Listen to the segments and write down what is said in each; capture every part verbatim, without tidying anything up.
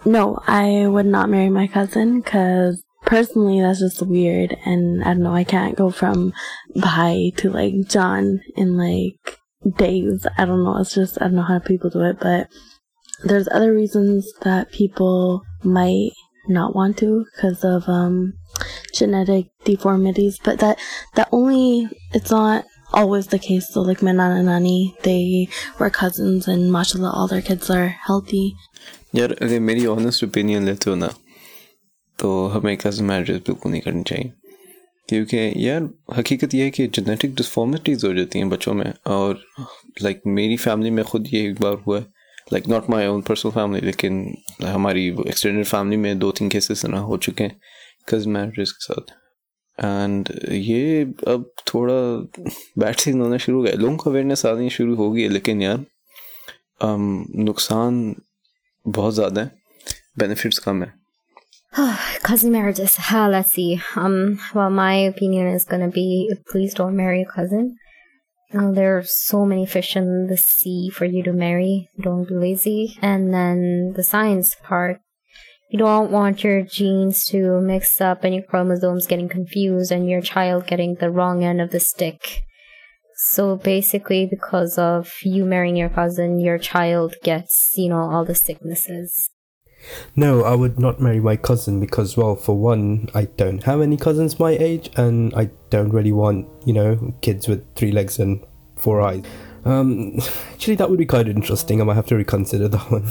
No, I would not marry my cousin because personally that's just weird, and I don't know, I can't go from Bhai to like John in like days. I don't know, it's just, I don't know how people do it, but there's other reasons that people might not want to because of um genetic deformities, but that that only, it's not always the case. So like my nana nani, they were cousins and mashallah all their kids are healthy. यार अगर मेरी honest opinion लेते हो ना तो हमें cousin marriages बिल्कुल नहीं करनी चाहिए, क्योंकि यार हकीकत यह है कि जेनेटिक डिफॉर्मिटीज़ हो जाती हैं बच्चों में। और लाइक मेरी फैमिली में ख़ुद ये एक बार हुआ है, like not my own personal family, लेकिन हमारी एक्सटेंडेड फैमिली में दो तीन केसेस ना हो चुके हैं कज़न मैरिजेस के साथ। एंड ये अब थोड़ा बैड सीन होना शुरू हो गया, लोगों को अवेयरनेस आनी शुरू हो गई है, लेकिन यार um, नुकसान बहुत ज़्यादा है, बेनिफिट्स कम है। Cousin marriages. Uh, let's see. Um, well, my opinion is gonna be, please don't marry a cousin. Uh, there are so many fish in the sea for you to marry. Don't be lazy. And then the science part. You don't want your genes to mix up and your chromosomes getting confused and your child getting the wrong end of the stick. So basically, because of you marrying your cousin, your child gets, you know, all the sicknesses. No, I would not marry my cousin because, well, for one, I don't have any cousins my age, and I don't really want, you know, kids with three legs and four eyes. Um, actually, that would be kind of interesting. I might have to reconsider that one.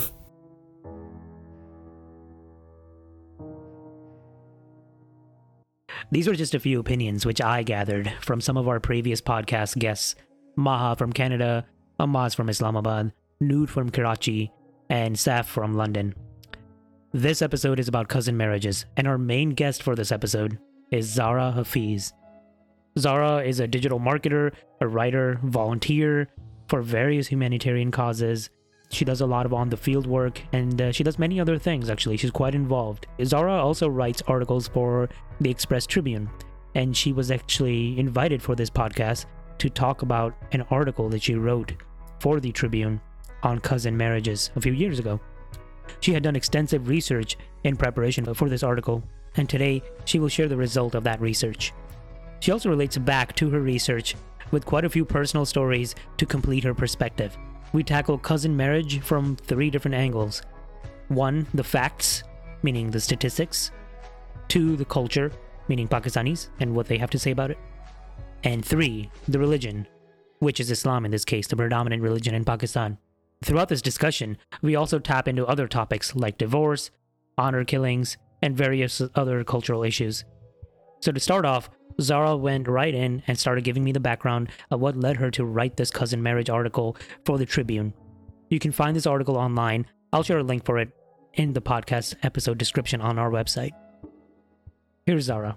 These are just a few opinions which I gathered from some of our previous podcast guests. Maha from Canada, Ammaz from Islamabad, Noor from Karachi, and Saf from London. This episode is about cousin marriages, and our main guest for this episode is Zara Hafiz. Zara is a digital marketer, a writer, volunteer for various humanitarian causes. She does a lot of on-the-field work, and uh, she does many other things, actually. She's quite involved. Zara also writes articles for the Express Tribune, and she was actually invited for this podcast to talk about an article that she wrote for the Tribune on cousin marriages a few years ago. She had done extensive research in preparation for this article, and today she will share the result of that research. She also relates back to her research with quite a few personal stories to complete her perspective. We tackle cousin marriage from three different angles. One, the facts, meaning the statistics. Two, the culture, meaning Pakistanis and what they have to say about it. And three, the religion, which is Islam in this case, the predominant religion in Pakistan. Throughout this discussion, we also tap into other topics like divorce, honor killings, and various other cultural issues. So to start off, Zara went right in and started giving me the background of what led her to write this cousin marriage article for the Tribune. You can find this article online. I'll share a link for it in the podcast episode description on our website. Here's Zara.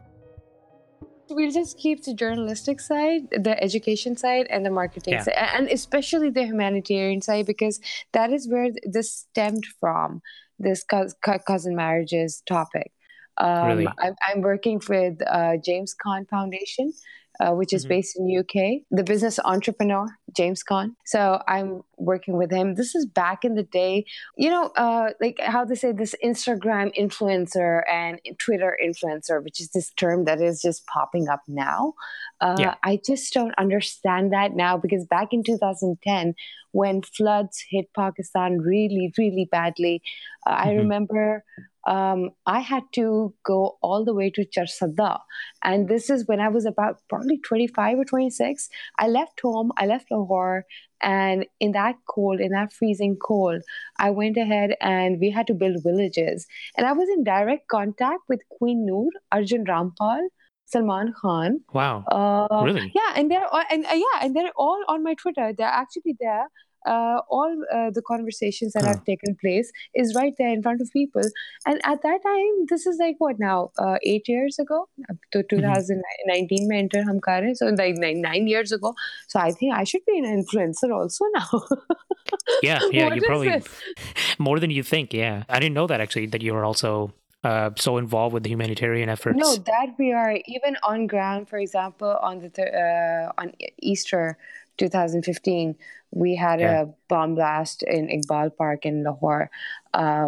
We'll just keep the journalistic side, the education side, and the marketing Yeah. side, and especially the humanitarian side, because that is where this stemmed from, this cous- cou- cousin marriages topic. Um, Really? I'm, I'm working with uh, James Caan Foundation, uh, which is Mhm. based in U K, the business entrepreneur, James Caan. So I'm working with him. This is back in the day, you know, uh, like how they say this Instagram influencer and Twitter influencer, which is this term that is just popping up now. Uh, Yeah. I just don't understand that now, because back in two thousand ten, when floods hit Pakistan really, really badly, uh, I Mhm. remember um, I had to go all the way to Charsadda. And this is when I was about probably twenty-five or twenty-six. I left home, I left Lahore, and in that cold, in that freezing cold, I went ahead and we had to build villages. And I was in direct contact with Queen Noor, Arjun Rampal, Salman Khan. Wow. Uh, Really? Yeah, and they're all, and uh, yeah, and they're all on my Twitter. They're actually there. Uh, all uh, the conversations that Huh. have taken place is right there in front of people. And at that time, this is like what now, uh, eight years ago? Ab to twenty nineteen mein enter hum kar rahe hain. So like nine, nine years ago. So I think I should be an influencer also now. Yeah, yeah, What you is probably this? more than you think. Yeah, I didn't know that actually, that you were also uh, so involved with the humanitarian efforts. No, that we are even on ground. For example, on the th- uh, on Easter twenty fifteen, we had Yeah. a bomb blast in Iqbal Park in Lahore. Um,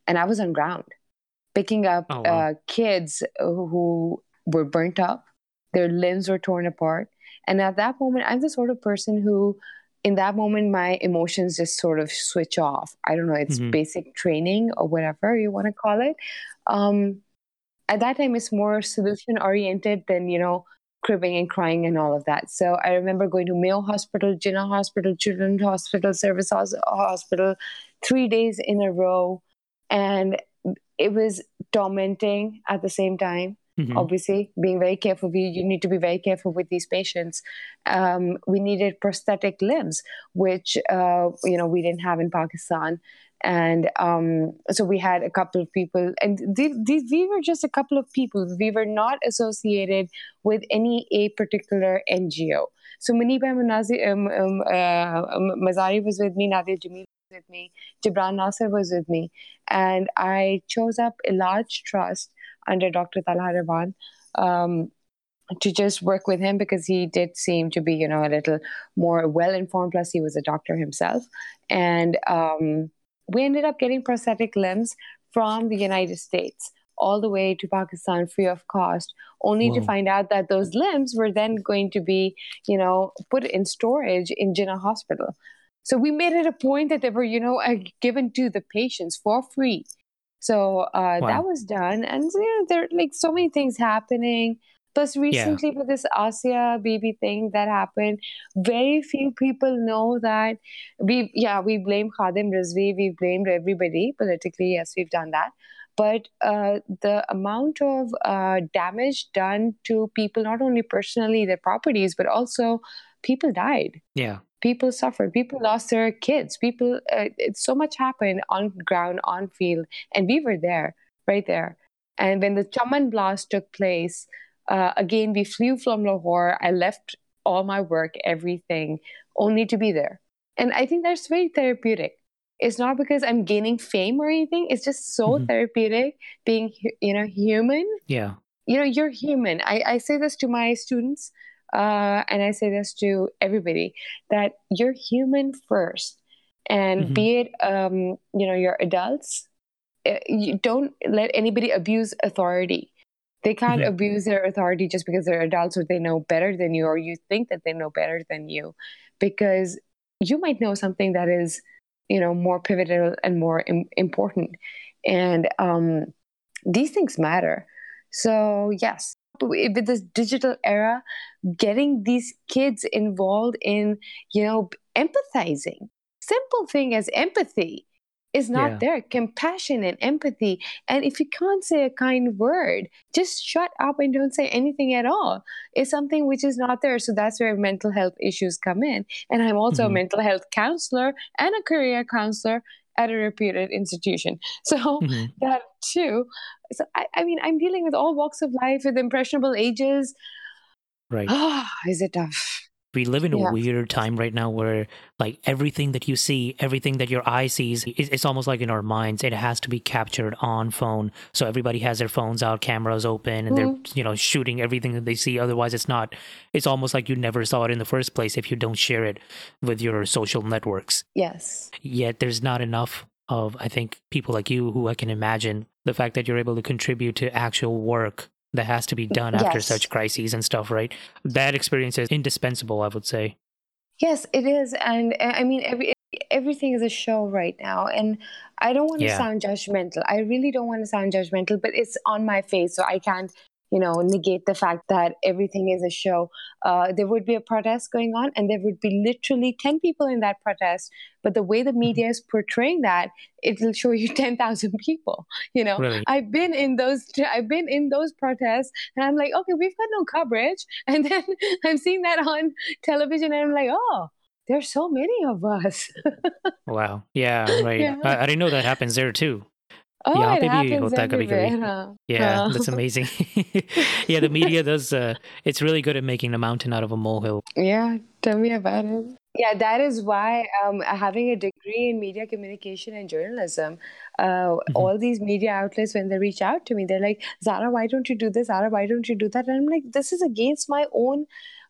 and I was on ground picking up Oh, wow. uh, kids who were burnt up, their limbs were torn apart. And at that moment, I'm the sort of person who, in that moment, my emotions just sort of switch off. I don't know, it's Mhm. basic training or whatever you want to call it. Um, at that time, it's more solution oriented than, you know, cribbing and crying and all of that. So I remember going to Mayo Hospital, Jinnah Hospital, Children's Hospital, Service Hos- Hospital, three days in a row. And it was tormenting at the same time. Mhm. Obviously, being very careful. You, you need to be very careful with these patients. Um, we needed prosthetic limbs, which uh, you know we didn't have in Pakistan, and um, so we had a couple of people, and these, these we were just a couple of people. We were not associated with any a particular N G O. So Muniba Manazi, um, um, uh, Mazari was with me, Nadia Jamil was with me, Jibran Nasser was with me, and I chose up a large trust under Doctor Talha Ravan um, to just work with him because he did seem to be, you know, a little more well-informed. Plus, he was a doctor himself. And um, we ended up getting prosthetic limbs from the United States all the way to Pakistan free of cost, only to Whoa. find out that those limbs were then going to be, you know, put in storage in Jinnah Hospital. So we made it a point that they were, you know, uh, given to the patients for free. So uh, Wow. that was done, and you know there are like so many things happening. Plus, recently with this Asia baby thing that happened, very few people know that we yeah we blame Khadim Rizvi, we blamed everybody politically. Yes, we've done that, but uh, the amount of uh, damage done to people, not only personally their properties, but also people died. Yeah. People suffered, people lost their kids, people uh, it, so much happened on ground, on field, and we were there, right there. And when the Chaman blast took place, uh, again we flew from Lahore. I left all my work, everything, only to be there. And I think that's very therapeutic. It's not because I'm gaining fame or anything, it's just so Mhm. therapeutic being hu- you know human. Yeah. You know, you're human. I, I say this to my students, uh, and I say this to everybody, that you're human first. And Mhm. be it, um, you know, you're adults, uh, you don't let anybody abuse authority. They can't Mhm. abuse their authority just because they're adults or they know better than you or you think that they know better than you, because you might know something that is, you know, more pivotal and more Im- important. And um, these things matter. So, yes, with this digital era, getting these kids involved in, you know, empathizing, simple thing as empathy is not Yeah. there. Compassion and empathy. And if you can't say a kind word, just shut up and don't say anything at all. It's something which is not there. So that's where mental health issues come in. And I'm also Mhm. a mental health counselor and a career counselor at a reputed institution. So Mhm. that too. So I, I mean, I'm dealing with all walks of life with impressionable ages. Right. Ah, is it tough? We live in a Yeah. weird time right now where like everything that you see, everything that your eye sees, it- it's almost like in our minds, it has to be captured on phone. So everybody has their phones out, cameras open, and they're, Mm. you know, shooting everything that they see. Otherwise, it's not, it's almost like you never saw it in the first place if you don't share it with your social networks. Yes. Yet there's not enough of, I think, people like you who I can imagine the fact that you're able to contribute to actual work that has to be done after Yes. such crises and stuff, right? That experience is indispensable, I would say. Yes, it is. And uh, I mean, every, everything is a show right now. And I don't want to Yeah. sound judgmental. I really don't want to sound judgmental, but it's on my face. So I can't, you know, negate the fact that everything is a show. Uh, there would be a protest going on, and there would be literally ten people in that protest. But the way the media is portraying that, it will show you ten thousand people. You know, Really? I've been in those, I've been in those protests, and I'm like, okay, we've got no coverage. And then I'm seeing that on television, and I'm like, oh, there's so many of us. Wow. Yeah, right. Yeah. I, I didn't know that happens there too. Oh, यहाँ it पे भी happens होता है कभी everywhere. कभी. Huh? Yeah, Huh. that's amazing. Yeah, the media does, uh, it's really good at making a mountain out of a molehill. Yeah, tell me about it. Yeah, that is why um, having a degree in media communication and journalism, uh, Mhm. all these media outlets, when they reach out to me, they're like, Zara, why don't you do this? Zara, why don't you do that? And I'm like, this is against my own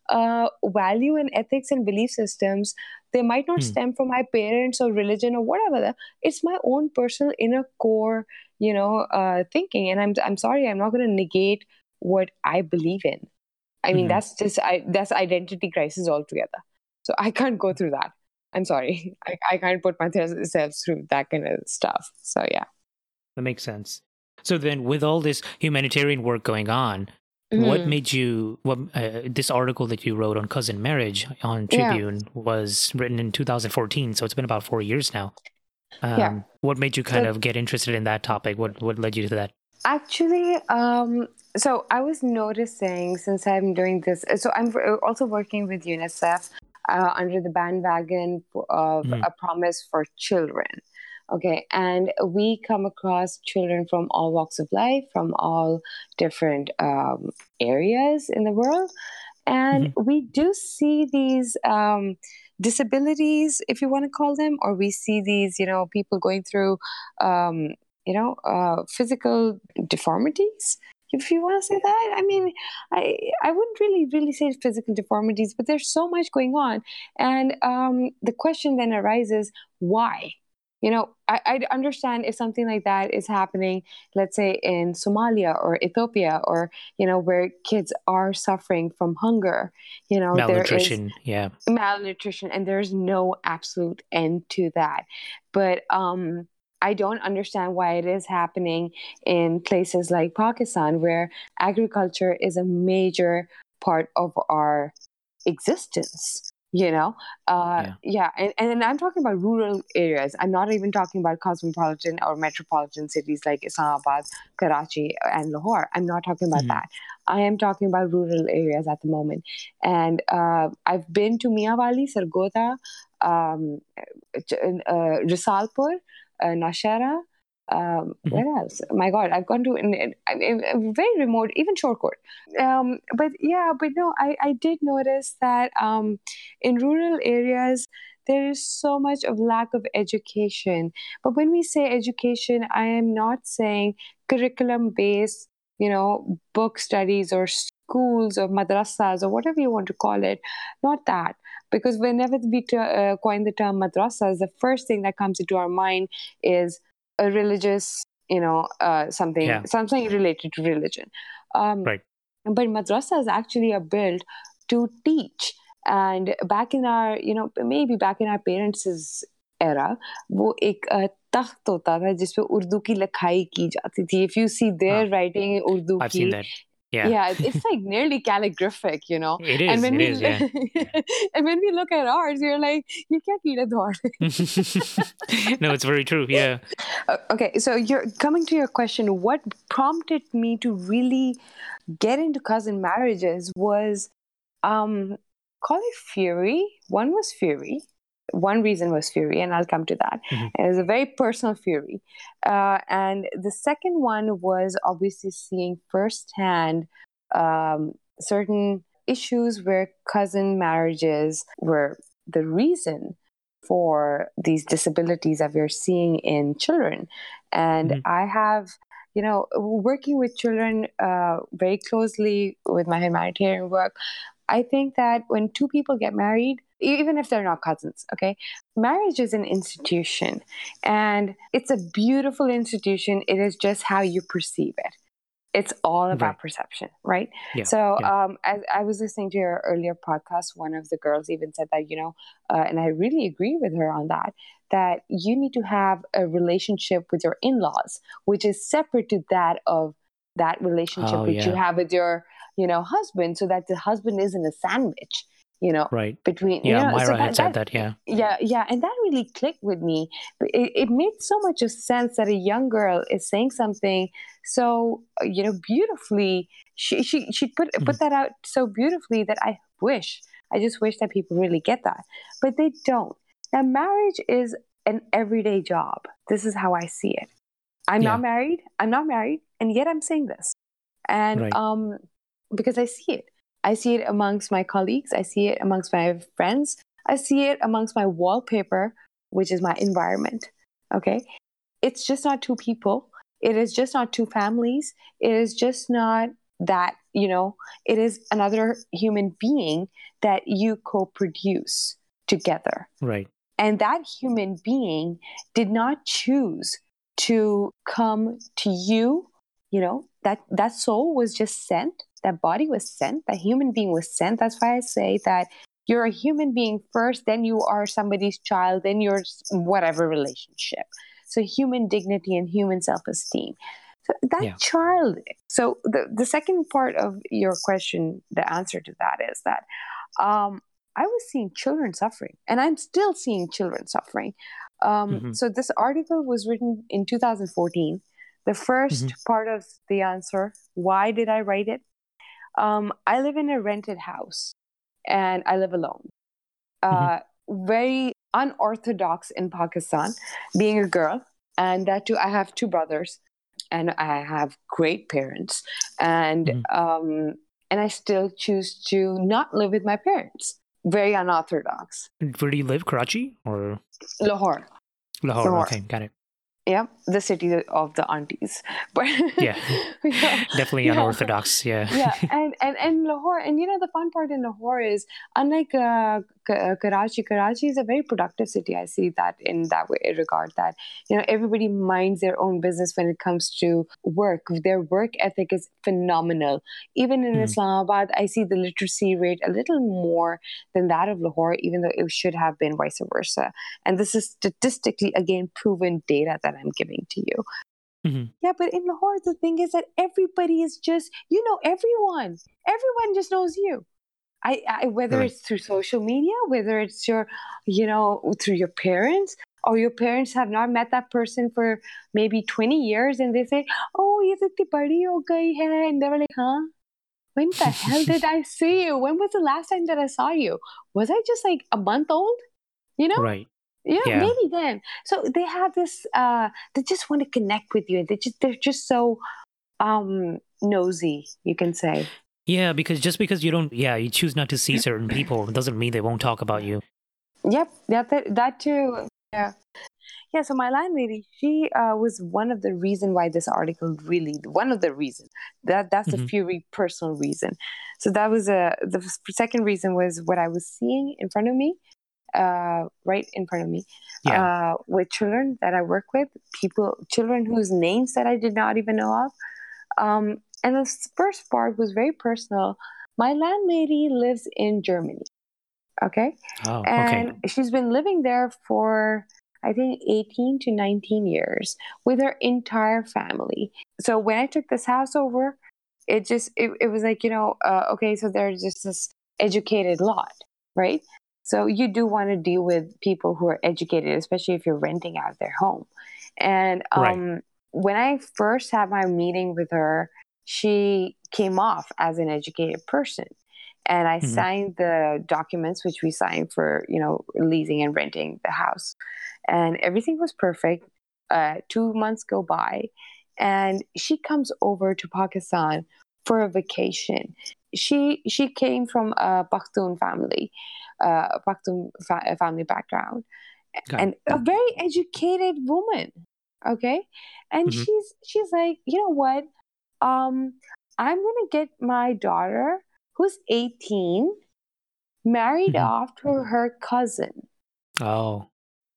uh, value and ethics and belief systems, they might not Hmm. stem from my parents or religion or whatever. It's my own personal inner core, you know, uh, thinking. And I'm I'm sorry, I'm not going to negate what I believe in. I mean, Mhm. that's just I, that's identity crisis altogether. So I can't go through that. I'm sorry, I, I can't put myself through that kind of stuff. So yeah. That makes sense. So then, with all this humanitarian work going on, what Mhm. made you? What uh, this article that you wrote on cousin marriage on Yeah. Tribune was written in two thousand fourteen, so it's been about four years now. Um, Yeah. What made you kind So- of get interested in that topic? What what led you to that? Actually, um, so I was noticing since I'm doing this, so I'm also working with UNICEF uh, under the bandwagon of Mhm. A Promise for Children. Okay, and we come across children from all walks of life, from all different um, areas in the world, and we do see these um, disabilities, if you want to call them, or we see these, you know, people going through. Um, you know, uh, physical deformities, if you want to say that. I mean, I I wouldn't really, really say physical deformities, but there's so much going on. And um, the question then arises, why? You know, I, I understand if something like that is happening, let's say in Somalia or Ethiopia, or, you know, where kids are suffering from hunger, you know, there is Malnutrition, yeah. malnutrition and there's no absolute end to that. But um, I don't understand why it is happening in places like Pakistan, where agriculture is a major part of our existence. You know, uh, Yeah. yeah, and, and I'm talking about rural areas. I'm not even talking about cosmopolitan or metropolitan cities like Islamabad, Karachi, and Lahore. I'm not talking about Mhm. that. I am talking about rural areas at the moment. And uh, I've been to Miawali, Sargodha, um, uh, Risalpur, uh, Nashara. Um, Mhm. Where else? My God, I've gone to in, in, in, very remote, even Shortcourt. Um, but yeah, but no, I, I did notice that um, in rural areas, there is so much of lack of education. But when we say education, I am not saying curriculum-based, you know, book studies or schools or madrasas or whatever you want to call it. Not that. Because whenever we t- uh, coin the term madrasas, the first thing that comes into our mind is a religious, you know, uh, something, Yeah. something related to religion. Um, Right. But madrasas actually are built to teach. And back in our, you know, maybe back in our parents' era, वो एक uh, तख्त होता था जिसपे उर्दू की लिखाई की जाती थी. If you see their Huh. writing Urdu I've की, seen that. Yeah. yeah, it's like nearly calligraphic, you know. It is. And when It we is. Yeah. and when we look at ours, you're like, you can't eat a dog. No, it's very true. Yeah. Uh, okay, so you're coming to your question. What prompted me to really get into cousin marriages was, um, call it fury. One was fury. One reason was fury, and I'll come to that. Mhm. It was a very personal fury. Uh, and the second one was obviously seeing firsthand um, certain issues where cousin marriages were the reason for these disabilities that we're seeing in children. And Mhm. I have, you know, working with children uh, very closely with my humanitarian work, I think that when two people get married, even if they're not cousins, okay, marriage is an institution and it's a beautiful institution. It is just how you perceive it. It's all about Right. perception, right? Yeah. So, yeah. um, as I was listening to your earlier podcast, one of the girls even said that, you know, uh, and I really agree with her on that, that you need to have a relationship with your in-laws, which is separate to that of that relationship Oh, which you yeah. have with your, you know, husband, so that the husband isn't a sandwich, you know, Right. between, Yeah. you know, Myra so had said that. Yeah. yeah, yeah, and that really clicked with me. It, it made so much of sense that a young girl is saying something so, uh, you know, beautifully. She she she put Mhm. put that out so beautifully that I wish, I just wish that people really get that, but they don't. Now, marriage is an everyday job. This is how I see it. I'm Yeah. not married. I'm not married, and yet I'm saying this, and Right. um, because I see it. I see it amongst my colleagues. I see it amongst my friends. I see it amongst my wallpaper, which is my environment. Okay. It's just not two people. It is just not two families. It is just not that, you know, it is another human being that you co-produce together. Right. And that human being did not choose to come to you, you know, that, that soul was just sent, that body was sent, that human being was sent. That's why I say that you're a human being first, then you are somebody's child, then you're whatever relationship. So human dignity and human self-esteem. So that Yeah. child. So the, the second part of your question, the answer to that is that um, I was seeing children suffering, and I'm still seeing children suffering. Um, Mm-hmm. So this article was written in two thousand fourteen. The first Mhm. part of the answer, why did I write it? Um, I live in a rented house, and I live alone. Uh, Very unorthodox in Pakistan, being a girl, and that too, I have two brothers, and I have great parents, and Mhm. um, and I still choose to not live with my parents. Very unorthodox. Where do you live? Karachi or Lahore. Lahore? Lahore. Okay, got it. Yeah, the city of the aunties. But Yeah. yeah, Definitely yeah. unorthodox. Yeah. Yeah, and, and, and Lahore, and you know, the fun part in Lahore is, unlike uh, K- uh, Karachi, Karachi is a very productive city. I see that in that way, regard that, you know, everybody minds their own business when it comes to work. Their work ethic is phenomenal. Even in Mhm. Islamabad, I see the literacy rate a little more than that of Lahore, even though it should have been vice versa. And this is statistically, again, proven data that I'm giving to you. Mhm. Yeah, but in Lahore, the thing is that everybody is just, you know, everyone, everyone just knows you. I, I whether Right. it's through social media, whether it's your, you know, through your parents, or your parents have not met that person for maybe twenty years, and they say, "Oh, ye to itni badi ho gayi hai," and they were like, "Huh? When the hell did I see you? When was the last time that I saw you? Was I just like a month old? You know?" Right. You know, Yeah. maybe then. So they have this. Uh, they just want to connect with you. They just they're just so um, nosy, you can say. Yeah, because just because you don't, yeah, you choose not to see certain people doesn't mean they won't talk about you. Yep, that that, that too. Yeah, yeah. So my landlady, she uh, was one of the reason why this article really one of the reason that that's a Mhm. very personal reason. So that was a the second reason was what I was seeing in front of me. Uh, right in front of me, Yeah. uh, with children that I work with, people, children whose names that I did not even know of. Um, and the first part was very personal. My landlady lives in Germany, okay? Oh, And okay. she's been living there for, I think, eighteen to nineteen years with her entire family. So when I took this house over, it just, it, it was like, you know, uh, okay, so there's just this educated lot, right? So you do want to deal with people who are educated, especially if you're renting out their home. And um, Right. when I first had my meeting with her, she came off as an educated person. And I Mhm. signed the documents, which we signed for, you know, leasing and renting the house. And everything was perfect. Uh, two months go by, and she comes over to Pakistan for a vacation. She she came from a Pakhtun family, uh, a Pakhtun fa- family background, Got and it. a very educated woman. Okay, and Mhm. she's she's like, you know what? Um, I'm gonna get my daughter, who's eighteen, married Mhm. off to her cousin. Oh.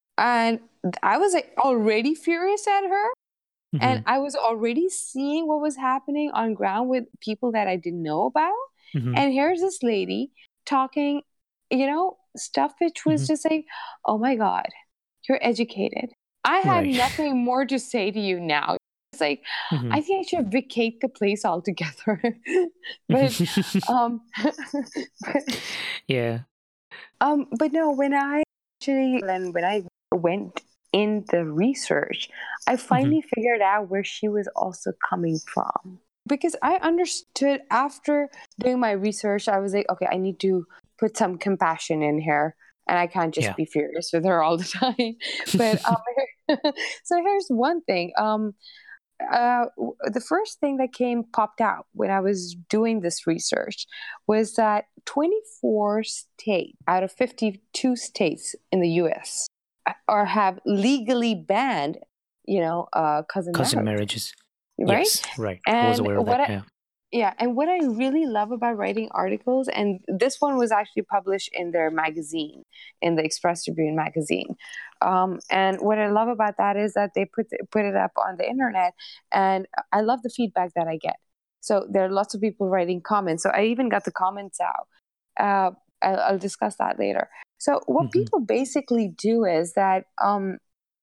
And I was like already furious at her. And Mhm. I was already seeing what was happening on ground with people that I didn't know about. Mhm. And here's this lady talking, you know, stuff which was Mhm. just like, oh my God, you're educated. I had Right. nothing more to say to you now. It's like, Mhm. I think I should vacate the place altogether. but, um, but, Yeah. um, but no, when I actually, and when I went in the research, I finally figured out where she was also coming from. Because I understood after doing my research, I was like, okay, I need to put some compassion in here. And I can't just Yeah. be furious with her all the time. But um, so here's one thing. Um, uh, w- the first thing that came popped out when I was doing this research was that twenty-four states out of fifty-two states in the U S or have legally banned, you know, uh, cousin, Cousin marriage, marriages. right? Yes. Right. I was And aware of what that. I, Yeah. Yeah, and what I really love about writing articles, and this one was actually published in their magazine, in the Express Tribune magazine. Um, and what I love about that is that they put put it up on the internet, and I love the feedback that I get. So there are lots of people writing comments. So I even got the comments out. Uh, I'll, I'll discuss that later. So what Mhm. people basically do is that um,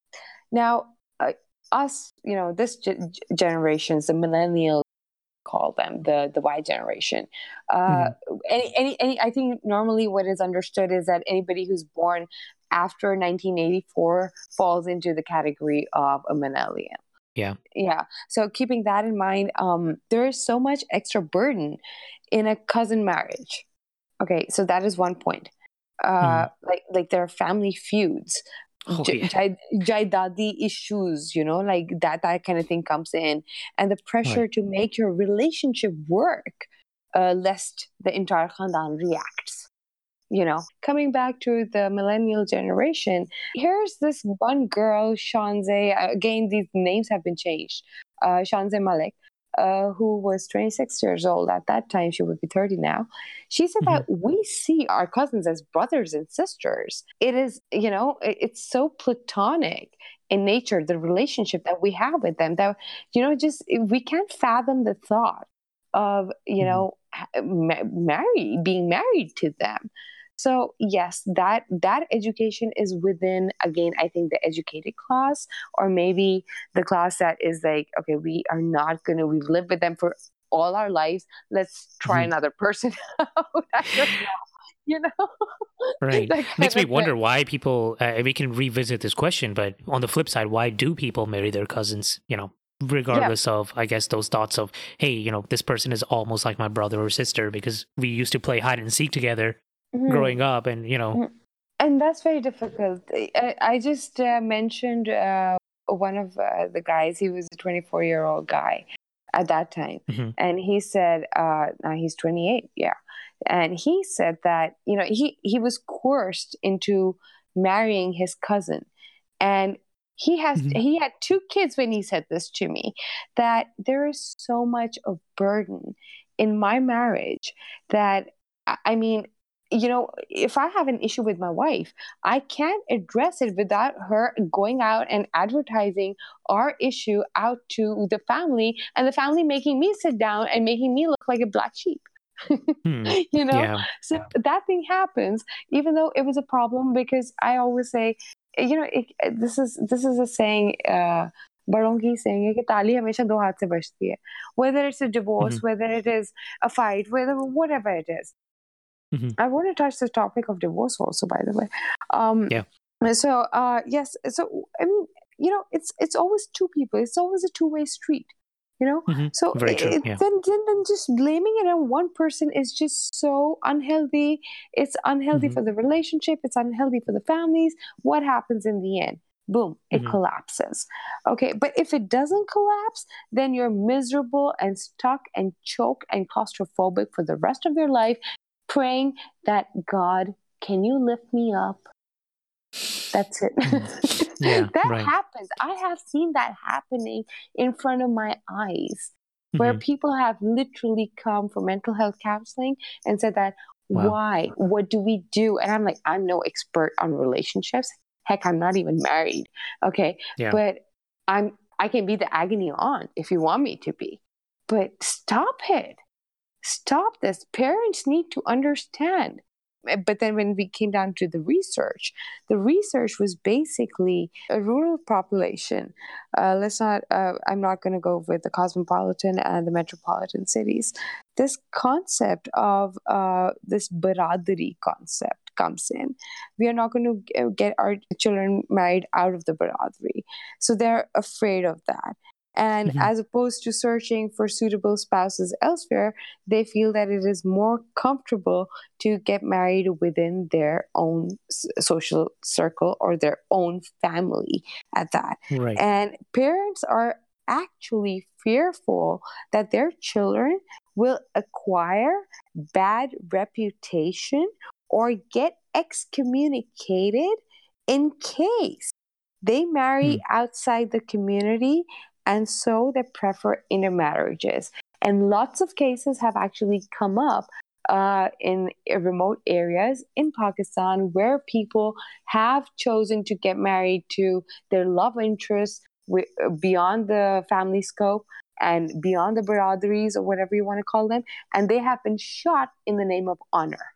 now uh, us, you know, this ge- generations, the millennials, call them the the Y generation. Uh, any, any any I think normally what is understood is that anybody who's born after nineteen eighty-four falls into the category of a millennial. Yeah. Yeah. So keeping that in mind, um, there is so much extra burden in a cousin marriage. Okay, so that is one point. Uh, like like there are family feuds. Oh, J- yeah. jai- jaidadi issues, you know, like that that kind of thing comes in, and the pressure Right. to make your relationship work, uh, lest the entire khandan reacts. You know, coming back to the millennial generation, here's this one girl, Shanze. Again, these names have been changed. Uh, Shanze Malik, uh, who was twenty-six years old at that time. She would be thirty now. She said that we see our cousins as brothers and sisters. It is, you know, it- it's so platonic in nature, the relationship that we have with them, that, you know, just we can't fathom the thought of, you Mhm. know, ha- ma- marry, being married to them. So yes, that that education is within, again, I think the educated class, or maybe the class that is like, okay, we are not gonna, we've lived with them for all our lives. Let's try Mhm. another person out. I don't know, you know, Right. that Makes kind me of wonder thing. why people, uh, we can revisit this question, but on the flip side, why do people marry their cousins? You know, regardless of, I guess, those thoughts of, hey, you know, this person is almost like my brother or sister because we used to play hide and seek together Mhm. growing up. And, you know, Mhm. And that's very difficult. I, I just uh, mentioned uh, one of uh, the guys. He was a twenty-four year old guy at that time, Mhm. and he said, uh, now he's twenty-eight, yeah, and he said that, you know, he he was coerced into marrying his cousin, and he has Mhm. he had two kids when he said this to me, that there is so much of burden in my marriage that I I mean, you know, if I have an issue with my wife, I can't address it without her going out and advertising our issue out to the family, and the family making me sit down and making me look like a black sheep. Hmm. You know, Yeah. so that thing happens, even though it was a problem, because I always say, you know, it, this is this is a saying. Uh, बड़ों की saying है कि ताली हमेशा दो हाथ से बजती है. Whether it's a divorce, Mhm. whether it is a fight, whether whatever it is. Mhm. I want to touch the topic of divorce also, by the way. Um, Yeah. So, uh, yes. So, I mean, you know, it's it's always two people. It's always a two way street. You know. Mhm. So Very true. it, Yeah. then, then then just blaming it on one person is just so unhealthy. It's unhealthy Mhm. for the relationship. It's unhealthy for the families. What happens in the end? Boom, it Mhm. collapses. Okay, but if it doesn't collapse, then you're miserable and stuck and choke and claustrophobic for the rest of your life, praying that, God, can you lift me up? That's it. Mhm. Yeah. That Right. happens. I have seen that happening in front of my eyes, where Mhm. people have literally come for mental health counseling and said that, Wow. why? What do we do? And I'm like, I'm no expert on relationships. Heck, I'm not even married. Okay. Yeah. But I'm I can be the agony aunt if you want me to be. But stop it. Stop this. Parents need to understand. But then when we came down to the research, the research was basically a rural population. Uh, let's not, uh, I'm not going to go with the cosmopolitan and the metropolitan cities. This concept of uh, this baradari concept comes in. We are not going to get our children married out of the baradari. So they're afraid of that. And Mhm. as opposed to searching for suitable spouses elsewhere, they feel that it is more comfortable to get married within their own s- social circle or their own family at that. Right. And parents are actually fearful that their children will acquire bad reputation or get excommunicated in case they marry Hmm. outside the community, and so they prefer intermarriages. And lots of cases have actually come up uh, in remote areas in Pakistan where people have chosen to get married to their love interests w- beyond the family scope and beyond the bradaris or whatever you want to call them, and they have been shot in the name of honor.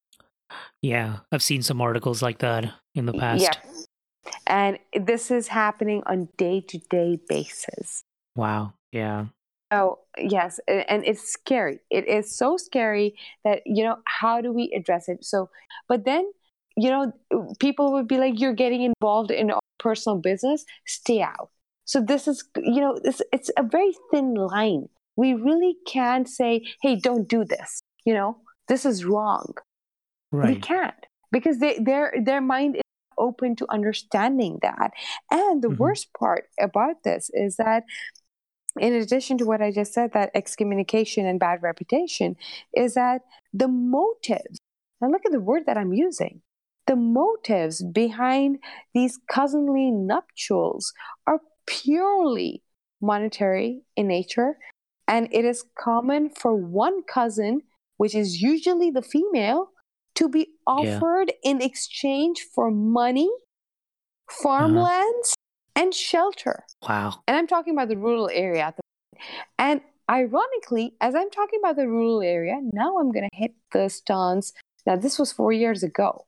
Yeah, I've seen some articles like that in the past. Yeah. And this is happening on day-to-day basis. Wow. Yeah. Oh, yes. And it's scary. It is so scary that, you know, how do we address it? So, but then, you know, people would be like, you're getting involved in our personal business, stay out. So this is, you know, it's, it's a very thin line. We really can't say, hey, don't do this. You know, this is wrong. Right. We can't, because they, their their mind is open to understanding that. And the Mhm. worst part about this is that, in addition to what I just said, that excommunication and bad reputation, is that the motives, now look at the word that I'm using, the motives behind these cousinly nuptials are purely monetary in nature. And it is common for one cousin, which is usually the female, to be offered in exchange for money, farmlands, and shelter. Wow. And I'm talking about the rural area at the moment. And ironically, as I'm talking about the rural area, now I'm going to hit the stance. Now, this was four years ago.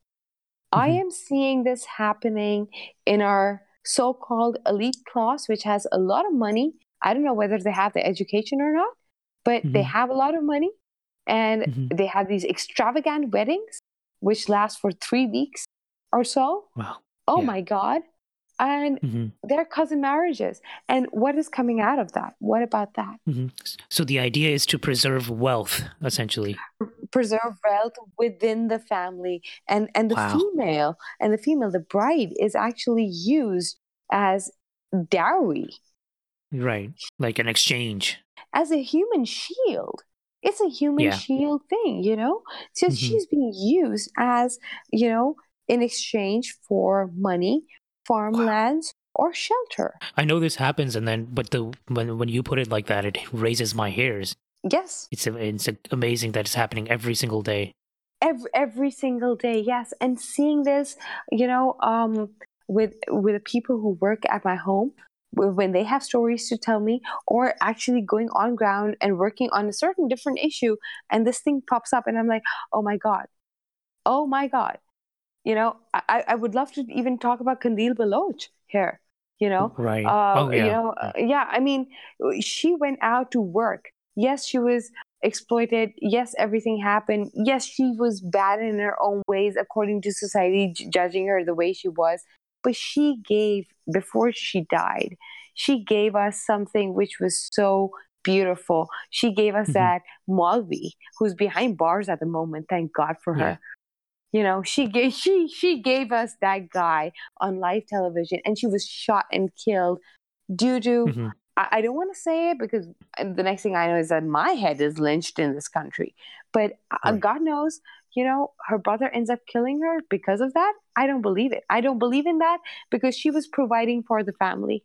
I Mhm. am seeing this happening in our so-called elite class, which has a lot of money. I don't know whether they have the education or not, but they Mhm. have a lot of money. And Mhm. they have these extravagant weddings, which last for three weeks or so. Wow. Oh Yeah. my God. And Mhm. they're cousin marriages. And what is coming out of that? What about that? Mhm. So the idea is to preserve wealth, essentially. Preserve wealth within the family. And, and the Wow. female, and the female, the bride is actually used as dowry, Right. Like an exchange. as a human shield. It's a human Yeah. shield thing, you know? So Mhm. she's being used as, you know, in exchange for money, farmlands, or shelter. I know this happens, and then, but the when when you put it like that, it raises my hairs. Yes. It's it's amazing that it's happening every single day. Every, every single day, yes. And seeing this, you know, um, with with the people who work at my home, wh- when they have stories to tell me, or actually going on ground and working on a certain different issue, and this thing pops up, and I'm like, oh my God, oh my God. You know, I, I would love to even talk about Kandil Baloch here. You know, Right. uh, Oh, you yeah. know, uh, yeah. I mean, she went out to work. Yes, she was exploited. Yes, everything happened. Yes, she was bad in her own ways, according to society, j- judging her the way she was. But she gave, before she died, she gave us something which was so beautiful. She gave us Mhm. that Malvi, who's behind bars at the moment. Thank God for Yeah. her. You know, she gave she she gave us that guy on live television, and she was shot and killed due to, Mhm. I, I don't want to say it, because the next thing I know is that my head is lynched in this country. But uh, Right. God knows, you know, her brother ends up killing her because of that. I don't believe it. I don't believe in that, because she was providing for the family.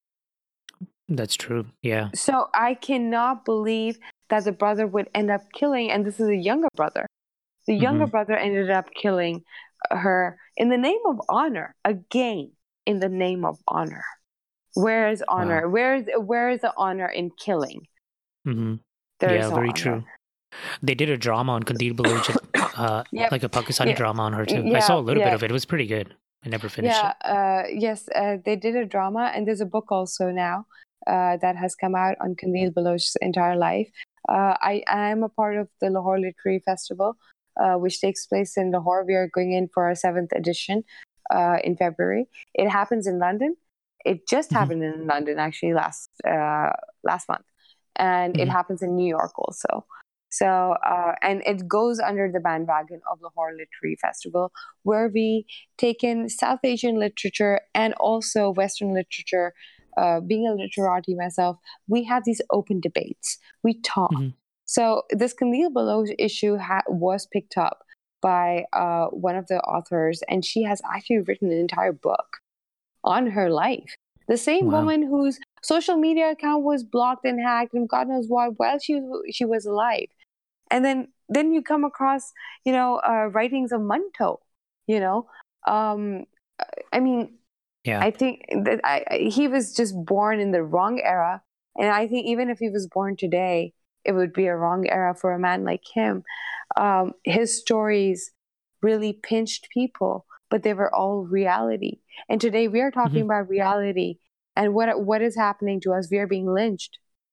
That's true. Yeah. So I cannot believe that the brother would end up killing, and this is a younger brother. The younger Mhm. brother ended up killing her in the name of honor. Again, in the name of honor. Where is honor? Wow. Where is where is the honor in killing? hmm There Yeah, is no very honor. true. They did a drama on Kandil Baloch, uh, Yep. like a Pakistani Yeah. drama on her too. I Yeah. saw a little bit Yeah. of it. It was pretty good. I never finished Yeah. it. Uh, yes. Uh, they did a drama, and there's a book also now uh, that has come out on Kandil Baloch's entire life. Uh, I I am a part of the Lahore Literary Festival, uh, which takes place in Lahore. We are going in for our seventh edition uh, in February. It happens in London. It just Mhm. happened in London actually last uh, last month, and it Mhm. happens in New York also. So, uh, and it goes under the bandwagon of Lahore Literary Festival, where we take in South Asian literature and also Western literature. Uh, being a literati myself, we have these open debates. We talk. Mhm. So this Kandil Baloch issue ha- was picked up by uh, one of the authors, and she has actually written an entire book on her life. The same Wow. woman who's social media account was blocked and hacked, and God knows what, while she she was alive. And then then you come across, you know, uh, writings of Manto. You know, um, I mean, Yeah. I think that I, I, he was just born in the wrong era, and I think even if he was born today, it would be a wrong era for a man like him. Um, his stories really pinched people, but they were all reality. And today we are talking Mm-hmm. about reality, and what what is happening to us? We are being lynched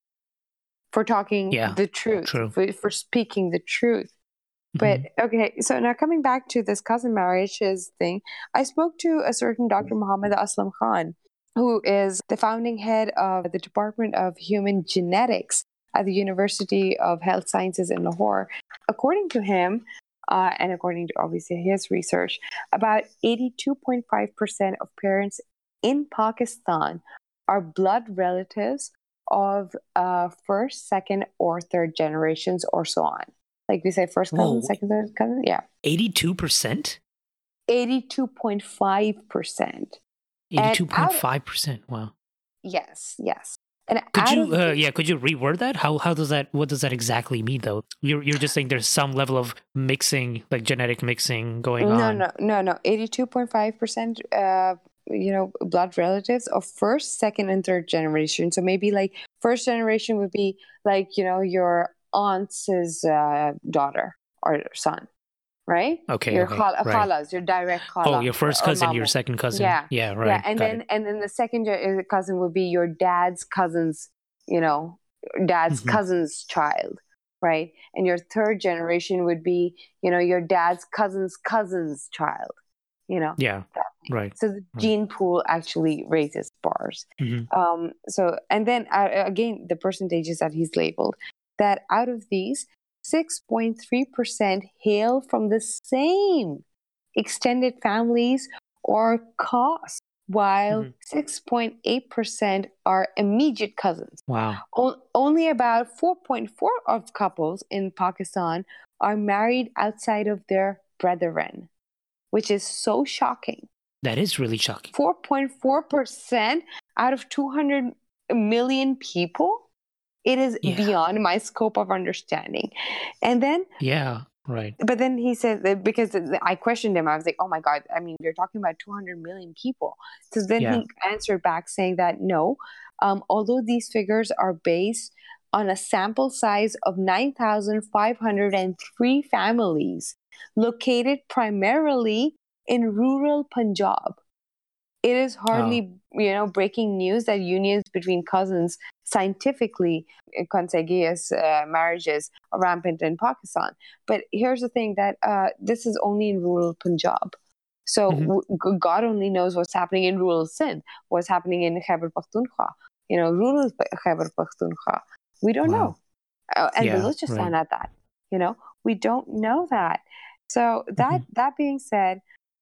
for talking Yeah, the truth, true. for, for speaking the truth. But okay, so now coming back to this cousin marriages thing, I spoke to a certain Doctor Muhammad Aslam Khan, who is the founding head of the Department of Human Genetics at the University of Health Sciences in Lahore. According to him, uh, and according to obviously his research, about eighty-two point five percent of parents in Pakistan are blood relatives of uh, first, second, or third generations, or so on. Like we say, first cousin, Whoa. second, third cousin. Yeah. eighty-two percent? eighty-two point five percent. eighty-two point five percent. Wow. Yes, yes. And Could out you, of uh, the- yeah, could you reword that? How how does that, what does that exactly mean though? You're you're just saying there's some level of mixing, like genetic mixing going no, on. no, no, no. eighty-two point five percent, uh, you know, blood relatives of first, second, and third generation. So maybe like first generation would be like, you know, your aunt's uh, daughter or son, right? Okay, Your okay, khala, right. khalas, your direct khala. Oh, your first or cousin, your mamu. second cousin. Yeah, Yeah, right. Yeah, and got then it. and then the second gen- cousin would be your dad's cousin's, you know, dad's Mhm. cousin's child, right? And your third generation would be, you know, your dad's cousin's cousin's child, you know. Yeah, right. So the gene pool actually raises bars. Mhm. Um, so, and then uh, again, the percentages that he's labeled, that out of these, six point three percent hail from the same extended families or cause, while Mhm. six point eight percent are immediate cousins. Wow. O- only about four point four of couples in Pakistan are married outside of their brethren, which is so shocking. That is really shocking. four point four percent out of two hundred million people. It is Yeah. beyond my scope of understanding. And then, Yeah, right. but then he said that, because I questioned him, I was like, oh my God, I mean, you're talking about two hundred million people. So then Yeah. he answered back saying that no, um, although these figures are based on a sample size of nine thousand five hundred three families located primarily in rural Punjab. It is hardly, Oh. you know, breaking news that unions between cousins, scientifically consanguineous uh, marriages, are rampant in Pakistan. But here's the thing, that uh, this is only in rural Punjab. So Mhm. w- God only knows what's happening in rural Sindh, what's happening in Khyber Pakhtunkhwa, you know, rural Khyber Pakhtunkhwa. We don't Wow. know. Uh, and Yeah, Balochistan right. at that, you know, we don't know that. So that Mhm. that being said,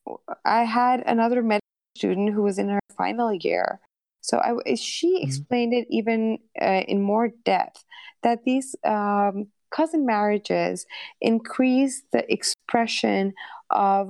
I had another medical student who was in her final year. So I, she explained it even uh, in more depth, that these um, cousin marriages increase the expression of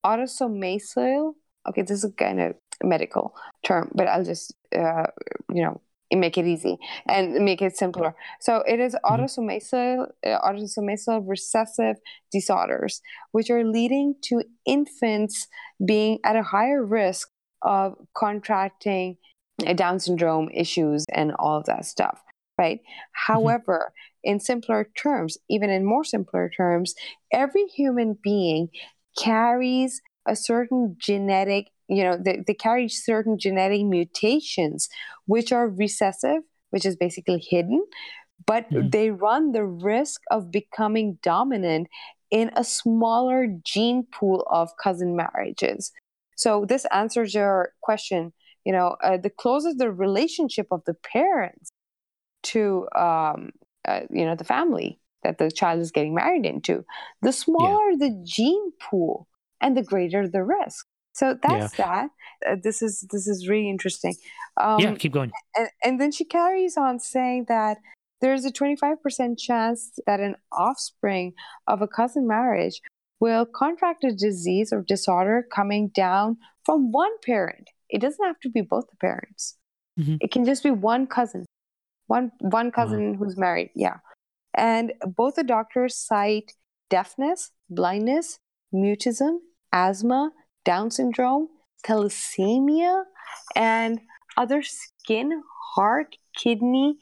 autosomal. Okay, this is kind of a medical term, but I'll just, uh, you know, make it easy and make it simpler. So it is autosomal, uh, autosomal recessive disorders, which are leading to infants being at a higher risk of contracting Down syndrome issues and all of that stuff, right? However, in simpler terms, even in more simpler terms, every human being carries a certain genetic, you know, they, they carry certain genetic mutations, which are recessive, which is basically hidden, but Mhm. they run the risk of becoming dominant in a smaller gene pool of cousin marriages. So this answers your question. You know, uh, the closer the relationship of the parents to, um, uh, you know, the family that the child is getting married into, the smaller the gene pool and the greater the risk. So that's that. Uh, this is this is really interesting. Um, Yeah, keep going. and, and then she carries on saying that there's a twenty-five percent chance that an offspring of a cousin marriage will contract a disease or disorder coming down from one parent. It doesn't have to be both the parents. Mm-hmm. It can just be one cousin, one one cousin wow. who's married. Yeah, and both the doctors cite deafness, blindness, mutism, asthma, Down syndrome, thalassemia, and other skin, heart, kidney,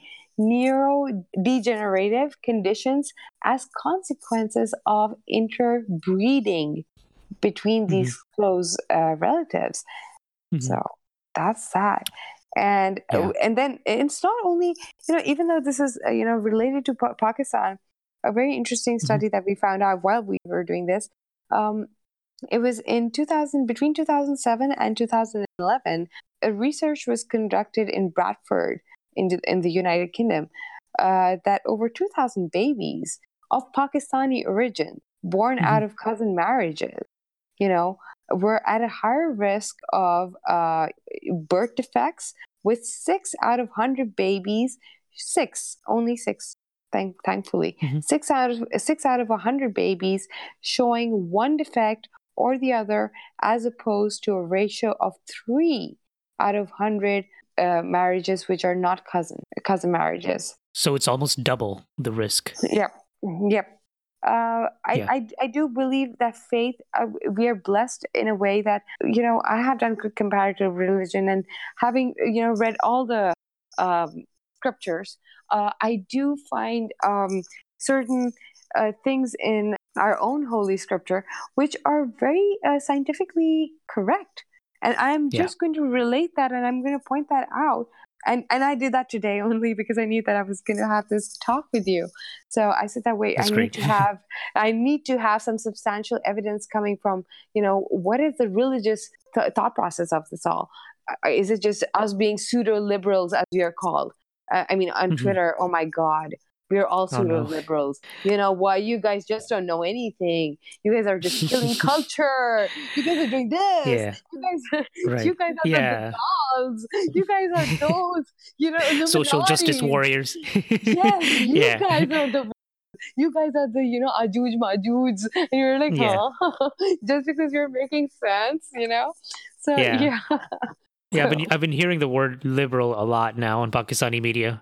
neurodegenerative conditions as consequences of interbreeding between these mm-hmm. close uh, relatives. Mm-hmm. So that's that. And yeah. and then it's not only, you know, even though this is, uh, you know, related to pa- Pakistan, a very interesting study mm-hmm. that we found out while we were doing this, um, it was in two thousand, between two thousand seven and two thousand eleven, a research was conducted in Bradford in the, in the United Kingdom uh, that over two thousand babies of Pakistani origin born mm-hmm. out of cousin marriages, you know, were at a higher risk of uh, birth defects, with six out of one hundred babies, six, only six, thank, thankfully, mm-hmm. six out of six out of one hundred babies showing one defect or the other, as opposed to a ratio of three out of one hundred uh, marriages which are not cousin cousin marriages. So it's almost double the risk. Yep, yep. Uh, I, yeah. I I do believe that faith, uh, we are blessed in a way that, you know, I have done comparative religion, and having, you know, read all the um, scriptures, uh, I do find um, certain uh, things in our own holy scripture which are very uh, scientifically correct. And I'm just yeah. going to relate that, and I'm going to point that out. And and I did that today only because I knew that I was going to have this talk with you. So I said that, wait, That's I great. need to have I need to have some substantial evidence coming from, you know, what is the religious th- thought process of this all? Is it just us being pseudo-liberals, as we are called? Uh, I mean, on mm-hmm. Twitter, oh my God, we're all pseudo-liberals. Oh, no. You know why? You guys just don't know anything. You guys are just killing culture. You guys are doing this. Yeah. You guys, right. you guys are yeah. the dolls. You guys are those, you know, Illuminati. Social justice warriors. Yes, you yeah. guys are the you guys are the, you know, Ajuj Majuj. And you're like, yeah. huh? Just because you're making sense, you know? So, yeah. Yeah, yeah I've, been, I've been hearing the word liberal a lot now on Pakistani media.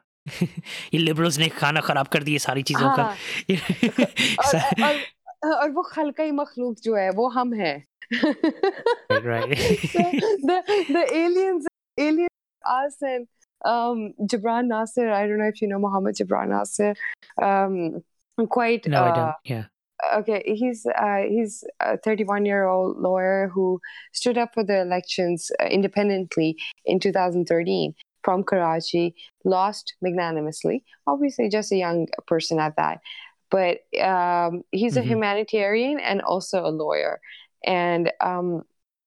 ये liberals ने खाना खराब कर दिए सारी चीजों का और, और, और वो खलकाई मखलूक जो है वो हम हैं. right, right. So the the aliens aliens us and um Jabran Nasir, I don't know if you know Muhammad Jabran Nasir, um quite no uh, I don't yeah okay he's uh, he's a thirty-one year old lawyer who stood up for the elections uh, independently in two thousand thirteen from Karachi, lost magnanimously, obviously just a young person at that, but um, he's mm-hmm. a humanitarian and also a lawyer. And um,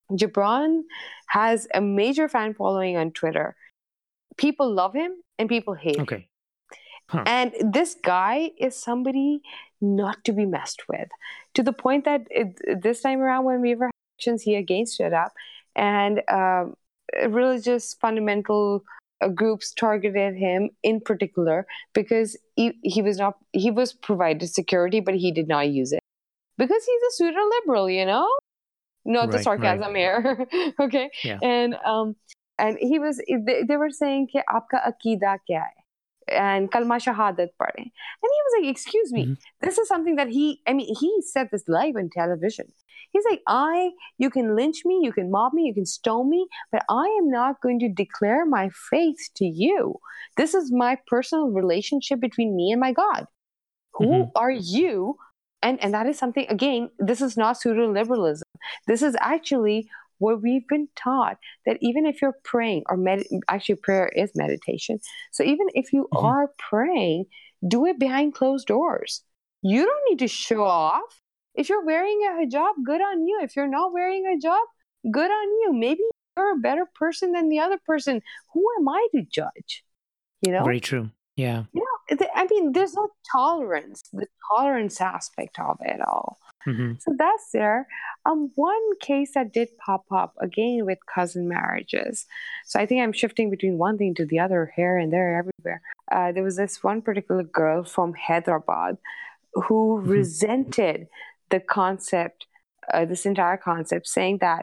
Jabran has a major fan following on Twitter. People love him and people hate okay. him. Huh. And this guy is somebody not to be messed with, to the point that it, this time around when we were elections, he again stood up, and uh, religious fundamental uh, groups targeted him in particular because he, he was not he was provided security, but he did not use it because he's a pseudo liberal, you know. Not right, the sarcasm right. here, okay? Yeah. And um, and he was they, they were saying कि आपका अकीदा क्या है? And kalma shahadat padhe. And he was like, excuse me, mm-hmm. this is something that he, I mean, he said this live on television. He's like, I, you can lynch me, you can mob me, you can stone me, but I am not going to declare my faith to you. This is my personal relationship between me and my God. Who mm-hmm. are you? And and that is something, again, this is not pseudo-liberalism. This is actually what we've been taught, that even if you're praying, or med- actually prayer is meditation. So even if you mm-hmm. are praying, do it behind closed doors. You don't need to show off. If you're wearing a hijab, good on you. If you're not wearing a hijab, good on you. Maybe you're a better person than the other person. Who am I to judge? You know? Very true. Yeah. You know, I mean, there's no tolerance, the tolerance aspect of it all. Mm-hmm. So that's there. Um, one case that did pop up again with cousin marriages. So I think I'm shifting between one thing to the other, here and there, everywhere. Uh, there was this one particular girl from Hyderabad who mm-hmm. resented the concept uh, this entire concept, saying that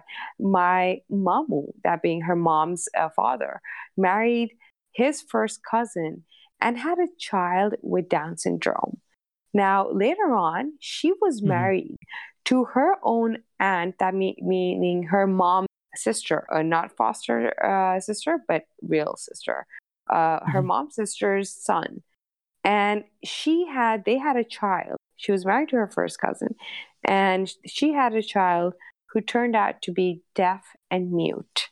my mamu, that being her mom's uh, father, married his first cousin and had a child with Down syndrome. Now, later on, she was Mhm. married to her own aunt, that me- meaning her mom's sister, uh, not foster uh, sister, but real sister, uh, her Mhm. mom's sister's son. And she had, they had a child. She was married to her first cousin, and she had a child who turned out to be deaf and mute.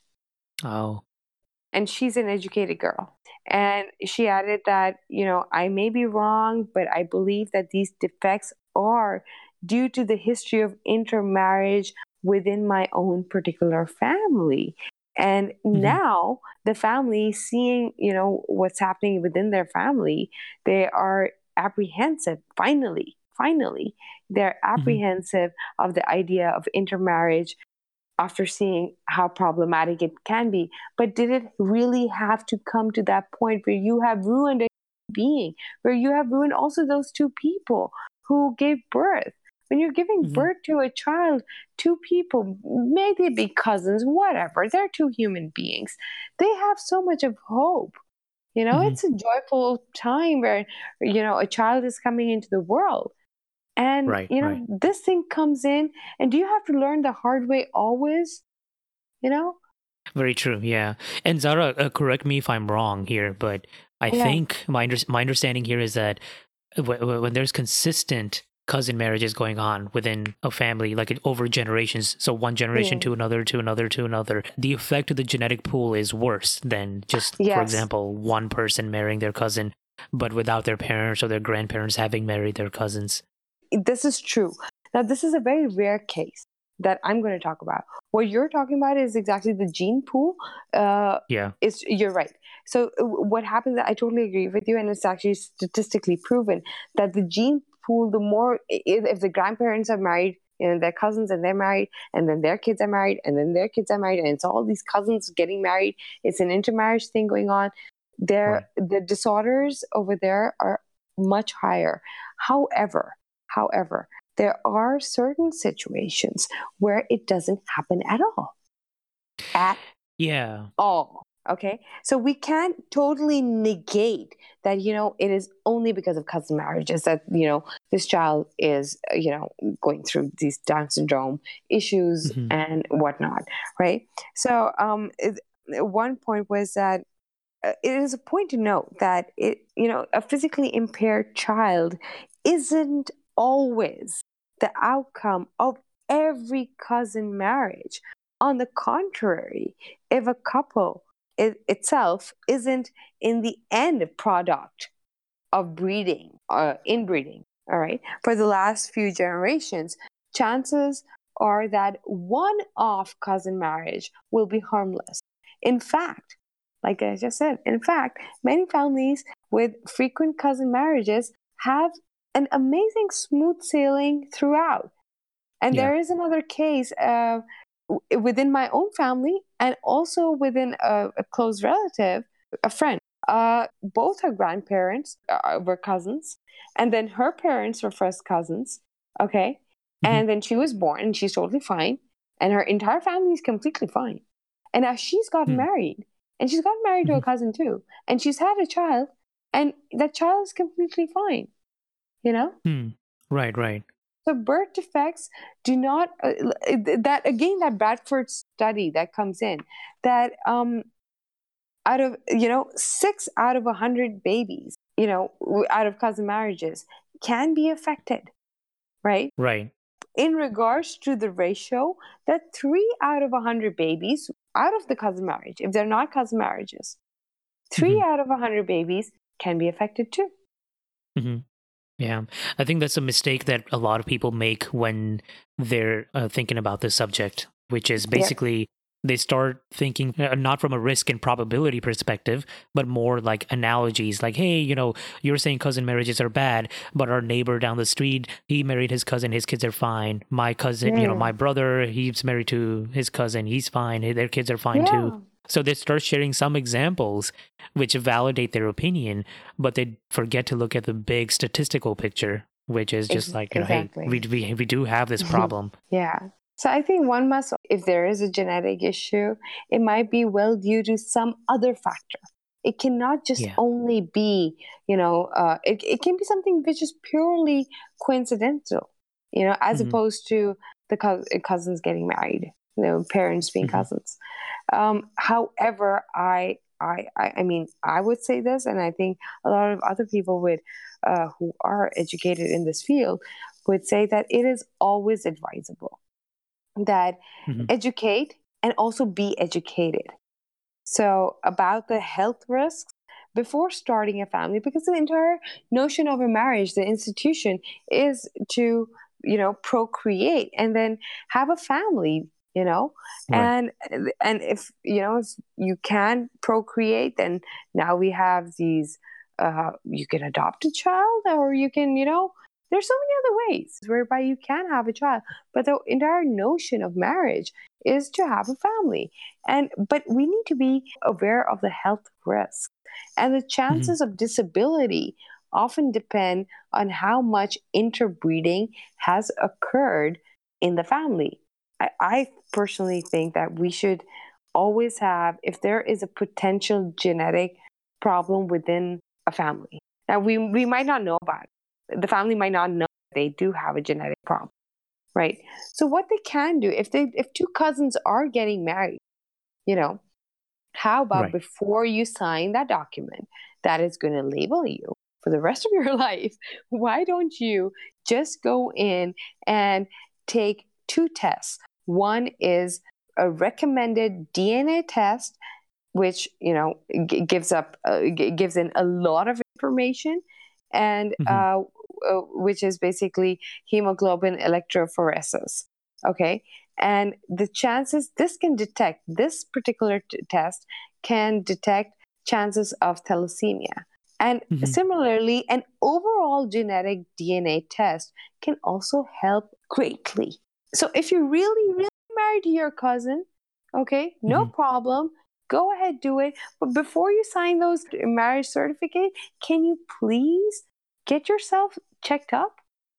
Oh. And she's an educated girl. And she added that, you know, I may be wrong, but I believe that these defects are due to the history of intermarriage within my own particular family. And Mhm. now the family, seeing, you know, what's happening within their family, they are apprehensive. Finally, finally, they're apprehensive of the idea of intermarriage after seeing how problematic it can be. But did it really have to come to that point where you have ruined a being, where you have ruined also those two people who gave birth? When you're giving Mhm. birth to a child, two people, may they be cousins, whatever, they're two human beings. They have so much of hope. You know, Mhm. it's a joyful time where, you know, a child is coming into the world. And, Right, you know, right. this thing comes in, and do you have to learn the hard way always? You know? Very true. Yeah. And Zara, uh, correct me if I'm wrong here, but I Yeah. think my under- my understanding here is that w- w- when there's consistent cousin marriages going on within a family, like over generations, so one generation Mm. to another, to another, to another, the effect of the genetic pool is worse than just, for Yes. example, one person marrying their cousin, but without their parents or their grandparents having married their cousins. This is true. Now, this is a very rare case that I'm going to talk about. What you're talking about is exactly the gene pool. Uh, Yeah. it's, you're right. So uh, what happens, I totally agree with you, and it's actually statistically proven that the gene pool, the more, if, if the grandparents are married, you know, their cousins and they're married, and then their kids are married, and then their kids are married, and it's all these cousins getting married. It's an intermarriage thing going on. There, Right. the disorders over there are much higher. However, However, there are certain situations where it doesn't happen at all. At Yeah. all. Okay. So we can't totally negate that, you know, it is only because of cousin marriages that, you know, this child is, uh, you know, going through these Down syndrome issues Mhm. and whatnot. Right. So, um, it, one point was that uh, it is a point to note that it, you know, a physically impaired child isn't always the outcome of every cousin marriage. On the contrary, if a couple it, itself isn't in the end product of breeding, uh, inbreeding, all right, for the last few generations, chances are that one-off cousin marriage will be harmless. In fact, like I just said, in fact, many families with frequent cousin marriages have an amazing smooth sailing throughout. And Yeah. there is another case uh, within my own family and also within a, a close relative, a friend. Uh, both her grandparents uh, were cousins, and then her parents were first cousins. Okay. Mhm. And then she was born, and she's totally fine. And her entire family is completely fine. And now she's gotten Hmm. married, and she's gotten married to a Mhm. cousin too. And she's had a child, and that child is completely fine. You know? Hmm. Right, right. So birth defects do not, uh, that again, that Bradford study that comes in, that um, out of, you know, six out of a hundred babies, you know, out of cousin marriages can be affected, right? Right. In regards to the ratio, that three out of a hundred babies out of the cousin marriage, if they're not cousin marriages, three Mhm. out of a hundred babies can be affected too. Hmm. Yeah, I think that's a mistake that a lot of people make when they're uh, thinking about this subject, which is basically they start thinking uh, not from a risk and probability perspective, but more like analogies like, hey, you know, you're saying cousin marriages are bad, but our neighbor down the street, he married his cousin, his kids are fine. My cousin, you know, Yeah. my brother, he's married to his cousin, he's fine. Their kids are fine Yeah. too. So they start sharing some examples which validate their opinion, but they forget to look at the big statistical picture, which is just Ex- like, you know, exactly. hey, we, we, we do have this problem. Yeah. So I think one must, if there is a genetic issue, it might be well due to some other factor. It cannot just Yeah. only be, you know, uh, it, it can be something which is purely coincidental, you know, as Mhm. opposed to the cous- cousins getting married, you know, parents being Mhm. cousins. Um, however, I, I, I I mean, I would say this, and I think a lot of other people would, uh, who are educated in this field, would say that it is always advisable that Mhm. educate and also be educated. So about the health risks before starting a family, because the entire notion of a marriage, the institution, is to, you know, procreate and then have a family, you know. Right. And and if, you know, if you can procreate, then now we have these, uh, you can adopt a child, or you can, you know, there's so many other ways whereby you can have a child. But the entire notion of marriage is to have a family. And but we need to be aware of the health risks. And the chances of disability often depend on how much interbreeding has occurred in the family. I, I personally think that we should always have, if there is a potential genetic problem within a family. Now, we, we might not know about it. The family might not know they do have a genetic problem, right? So what they can do, if they if two cousins are getting married, you know, how about Right. before you sign that document that is going to label you for the rest of your life, why don't you just go in and take two tests? One is a recommended D N A test, which, you know, g- gives up uh, g- gives in a lot of information, and Mhm. uh, uh, which is basically hemoglobin electrophoresis. Okay, and the chances this can detect this particular t- test can detect chances of thalassemia. And Mhm. similarly, an overall genetic D N A test can also help greatly. So if you're really, really married to your cousin, okay, no Mhm. problem. Go ahead, do it. But before you sign those marriage certificate, can you please get yourself checked up?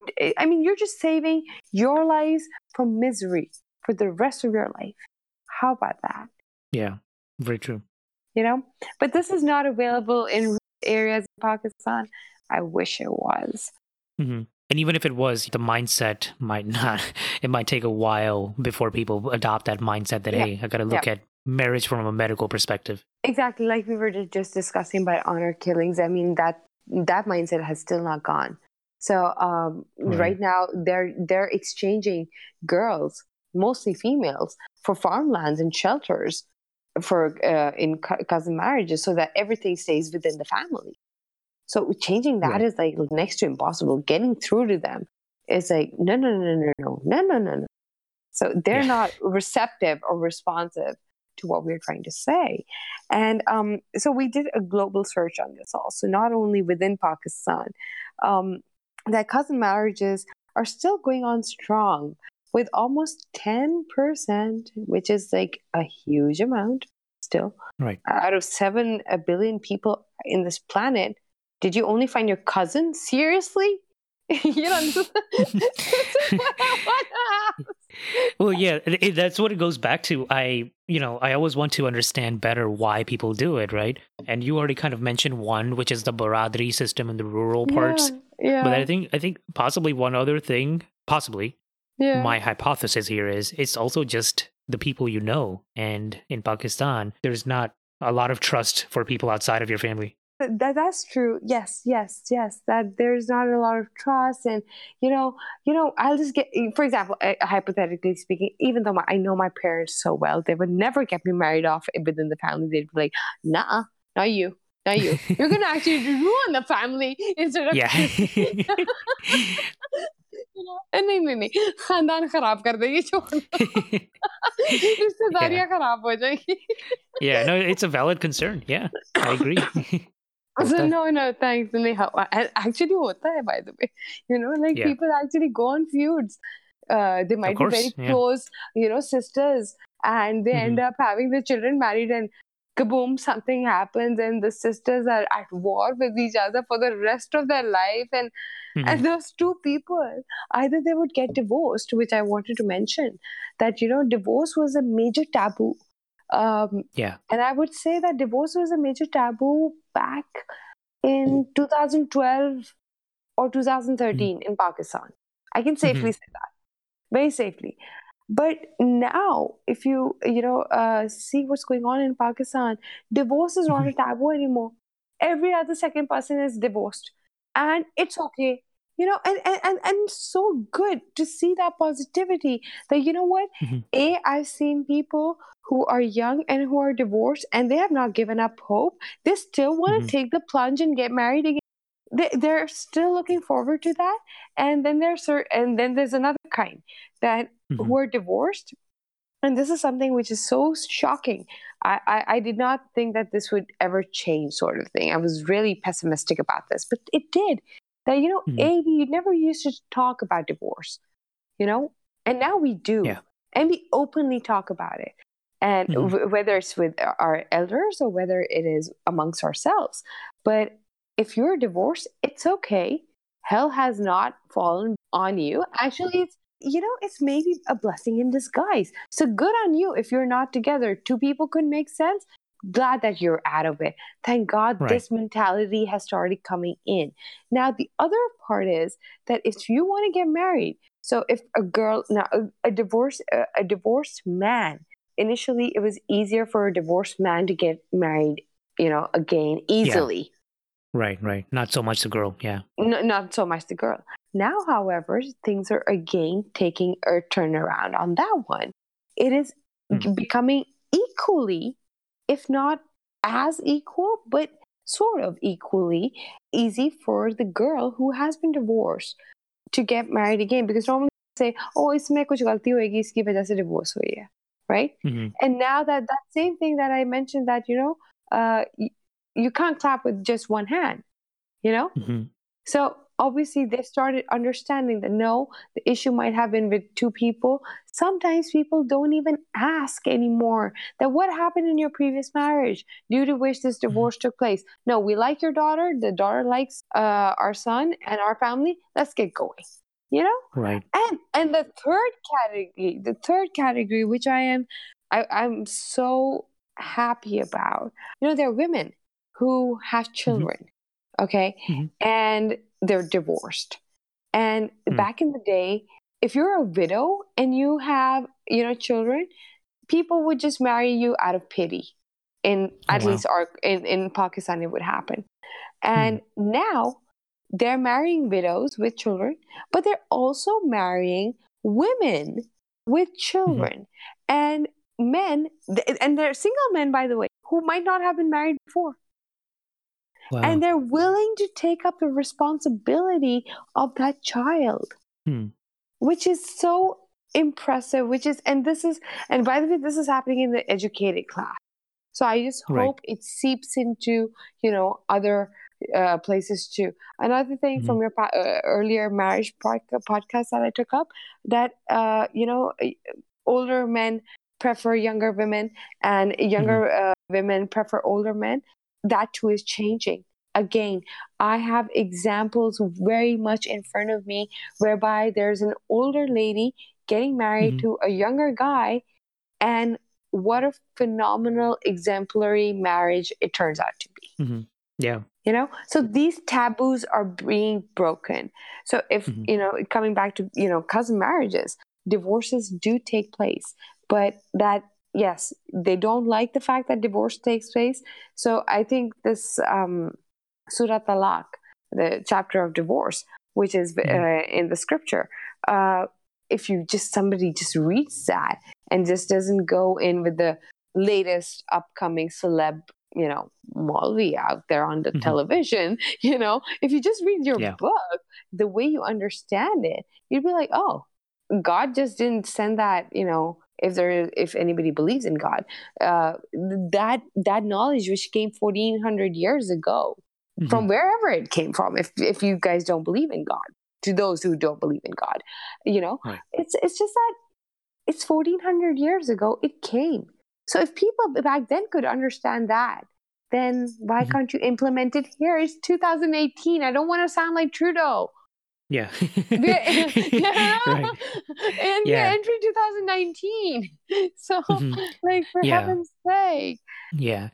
I mean, you're just saving your lives from misery for the rest of your life. How about that? Yeah. Very true. You know? But this is not available in areas in Pakistan. I wish it was. Mhm. And even if it was, the mindset might not, it might take a while before people adopt that mindset that, Yeah. hey, I got to look Yeah. at marriage from a medical perspective. Exactly, like we were ju- just discussing about honor killings. I mean, that that mindset has still not gone. So um, Right. right now, they're they're exchanging girls, mostly females, for farmlands and shelters for uh, in cou- cousin marriages, so that everything stays within the family. So changing that Right. is like next to impossible. Getting through to them is like no, no, no, no, no, no, no, no, no. So they're Yeah. not receptive or responsive to what we're trying to say. And um, so we did a global search on this also, not only within Pakistan, um, that cousin marriages are still going on strong with almost ten percent, which is like a huge amount still. Right. Out of seven billion people in this planet, did you only find your cousin? Seriously? You know, this is, this is what I want to ask. Well, yeah, it, it- that's what it goes back to. I, you know, I always want to understand better why people do it, right? And you already kind of mentioned one, which is the Baradri system in the rural parts. Yeah, But yeah, I think, I think possibly one other thing, possibly yeah. my hypothesis here is it's also just the people you know. And in Pakistan, there's not a lot of trust for people outside of your family. That that's true. Yes, yes, yes. That there's not a lot of trust, and you know, you know. I'll just get, for example, uh, hypothetically speaking. Even though my, I know my parents so well, they would never get me married off within the family. They'd be like, "Nah, not you, not you. You're gonna actually ruin the family instead of." Yeah. You know? नहीं नहीं नहीं खानदान खराब कर देगी छोड़ रिश्तेदारियां खराब हो जाएगी. Yeah, no, it's a valid concern. Yeah, I agree. So होता है. no, no, thanks. नहीं, how- and actually hota hai, by the way. You know, like Yeah. people actually go on feuds. Uh, they might course, be very yeah. close, you know, sisters, and they end Mhm. up having their children married, and kaboom, something happens and the sisters are at war with each other for the rest of their life. And, Mhm. and those two people, either they would get divorced, which I wanted to mention, that, you know, divorce was a major taboo. Um, Yeah. and I would say that divorce was a major taboo back in two thousand twelve or two thousand thirteen in Pakistan. I can safely Mhm. say that, very safely. But now, if you you know uh, see what's going on in Pakistan, divorce is not a taboo anymore. Every other second person is divorced, and it's okay. You know, and and and, and so good to see that positivity. That, you know what, Mhm. a I've seen people who are young and who are divorced, and they have not given up hope. They still want Mhm. to take the plunge and get married again. They, they're still looking forward to that. And then there's cer- and then there's another kind that Mhm. who are divorced, and this is something which is so shocking. I, I, I did not think that this would ever change, sort of thing. I was really pessimistic about this, but it did. That, you know, Mhm. A, we never used to talk about divorce, you know, and now we do. Yeah. And we openly talk about it. And Mhm. w- whether it's with our elders or whether it is amongst ourselves. But if you're divorced, it's okay. Hell has not fallen on you. Actually, it's, you know, it's maybe a blessing in disguise. So good on you if you're not together. Two people could make sense. Glad that you're out of it. Thank God Right. this mentality has started coming in. Now, the other part is that if you want to get married, so if a girl, now a, a divorce, a, a divorced man, initially it was easier for a divorced man to get married, you know, again easily. Right. Right. Not so much the girl. Yeah. N- not so much the girl. Now, however, things are again taking a turnaround on that one. It is Hmm. becoming equally, if not as equal, but sort of equally easy for the girl who has been divorced to get married again. Because normally they say, oh, इसमें कुछ गलती होएगी, इसकी वजह से divorce हुई है, right? Mhm. And now that that same thing that I mentioned, that, you know, uh, you, you can't clap with just one hand, you know? Mhm. So obviously they started understanding that no, the issue might have been with two people. Sometimes people don't even ask anymore that what happened in your previous marriage due to which this divorce took place. No, we like your daughter. The daughter likes uh, our son and our family. Let's get going. You know? Right. And and the third category, the third category, which I am I, I'm so happy about, you know, there are women who have children, okay, Mhm. and they're divorced. And Hmm. back in the day, if you're a widow and you have, you know, children, people would just marry you out of pity. In Oh, at wow. least our in, in Pakistan it would happen. And now they're marrying widows with children, but they're also marrying women with children and men, th- and they're single men, by the way, who might not have been married before. Wow. And they're willing to take up the responsibility of that child, Hmm. which is so impressive. Which is, and this is, and by the way, this is happening in the educated class. So I just Right. hope it seeps into, you know, other uh, places too. Another thing Mhm. from your po- uh, earlier marriage pod- podcast that I took up, that uh, you know, older men prefer younger women and younger uh, women prefer older men. That too is changing. Again, I have examples very much in front of me whereby there's an older lady getting married Mhm. to a younger guy, and what a phenomenal, exemplary marriage it turns out to be. Mhm. Yeah. You know, so these taboos are being broken. So if, Mhm. you know, coming back to, you know, cousin marriages, divorces do take place, but that, yes, they don't like the fact that divorce takes place. So I think this um, Surah Talaq, the chapter of divorce, which is uh, Mhm. in the scripture, uh, if you just, somebody just reads that and just doesn't go in with the latest upcoming celeb, you know, Maulvi out there on the Mhm. television, you know, if you just read your Yeah. book, the way you understand it, you'd be like, oh, God just didn't send that, you know, if there, if anybody believes in God, uh, that that knowledge which came fourteen hundred years ago, Mhm. from wherever it came from, if if you guys don't believe in God, to those who don't believe in God, you know, Right. it's it's just that it's fourteen hundred years ago it came. So if people back then could understand that, then why Mhm. can't you implement it here? It's two thousand eighteen. I don't want to sound like Trudeau. Yeah. We're, you know? Right. And we're Yeah. entering two thousand nineteen. So, Mhm. like, for Yeah. heaven's sake. Yeah.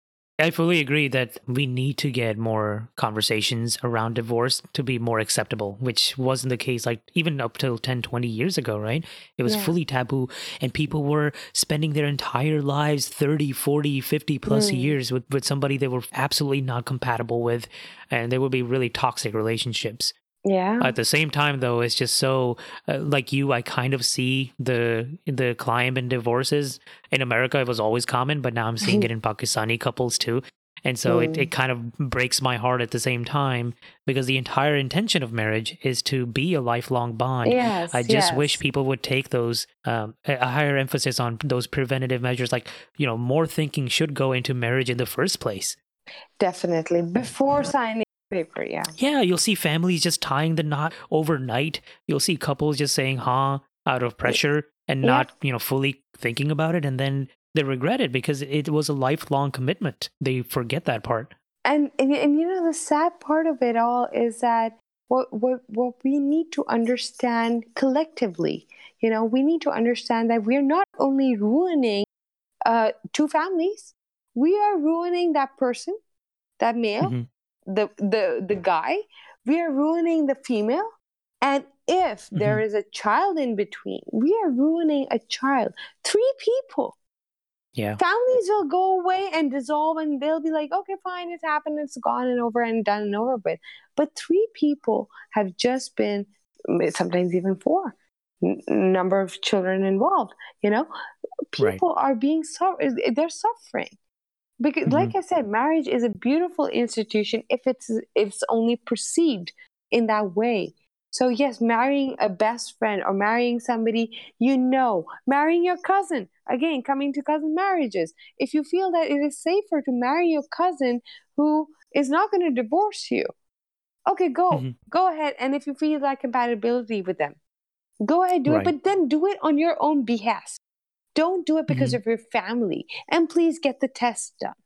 I fully agree that we need to get more conversations around divorce to be more acceptable, which wasn't the case like even up till ten, twenty years ago, right? It was Yeah. fully taboo, and people were spending their entire lives thirty, forty, fifty plus Mm. years with, with somebody they were absolutely not compatible with, and they would be really toxic relationships. Yeah. At the same time, though, it's just so uh, like you. I kind of see the the climb in divorces in America. It was always common, but now I'm seeing it in Pakistani couples too, and so it, Mm. it kind of breaks my heart at the same time because the entire intention of marriage is to be a lifelong bond. Yes. I just yes. wish people would take those um, a a higher emphasis on those preventative measures. Like, you know, more thinking should go into marriage in the first place. Definitely. Before signing paper, yeah. Yeah, you'll see families just tying the knot overnight. You'll see couples just saying "huh" out of pressure and Yeah. not, you know, fully thinking about it, and then they regret it because it was a lifelong commitment. They forget that part. And, and and you know the sad part of it all is that what what what we need to understand collectively, you know, we need to understand that we're not only ruining uh two families, we are ruining that person, that male, Mhm. the the the guy, we are ruining the female, and if there is a child in between, we are ruining a child. Three people. Yeah. Families will go away and dissolve, and they'll be like, okay, fine, it's happened, it's gone and over and done and over with. But three people have just been, sometimes even four, n- number of children involved. You know, people are being so they're suffering because, Mhm. like I said, marriage is a beautiful institution if it's if it's only perceived in that way. So yes, marrying a best friend or marrying somebody you know, marrying your cousin, again, coming to cousin marriages. If you feel that it is safer to marry your cousin who is not going to divorce you, okay, go. Mhm. Go ahead. And if you feel that compatibility with them, go ahead, do Right. it. But then do it on your own behest. Don't do it because Mhm. of your family. And please get the test done.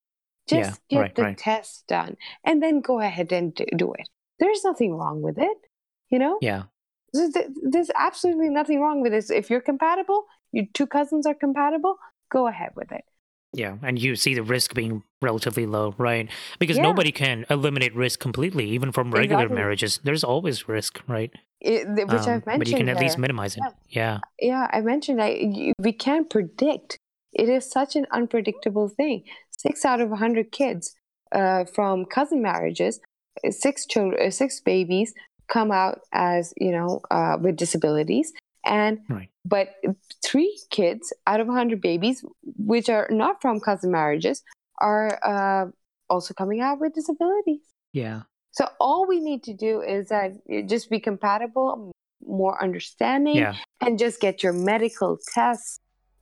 Just Yeah, get right, the right. test done. And then go ahead and d- do it. There's nothing wrong with it. You know? Yeah. There's, there's absolutely nothing wrong with this. If you're compatible, your two cousins are compatible, go ahead with it. Yeah, and you see the risk being relatively low, right? Because Yeah. nobody can eliminate risk completely, even from regular Exactly. marriages. There's always risk, right? It, the- which Um, I've mentioned but you can at least here. minimize it. Yeah. Yeah, I mentioned I, you, we can't predict. It is such an unpredictable thing. Six out of a hundred kids uh, from cousin marriages, uh, six children, uh, six babies come out as you know uh, with disabilities, and Right. but three kids out of a hundred babies, which are not from cousin marriages, are uh, also coming out with disabilities. Yeah. So all we need to do is that you just be compatible, more understanding, Yeah. and just get your medical tests.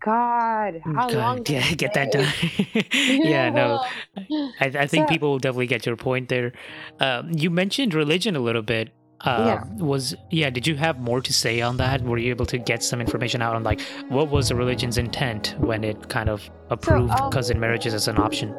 God, how God, long? yeah, does it get that take? done. Yeah, no. I, I think So- people will definitely get your point there. Um, you mentioned religion a little bit. Uh, Was yeah? Did you have more to say on that? Were you able to get some information out on like what was the religion's intent when it kind of approved um, cousin marriages as an option?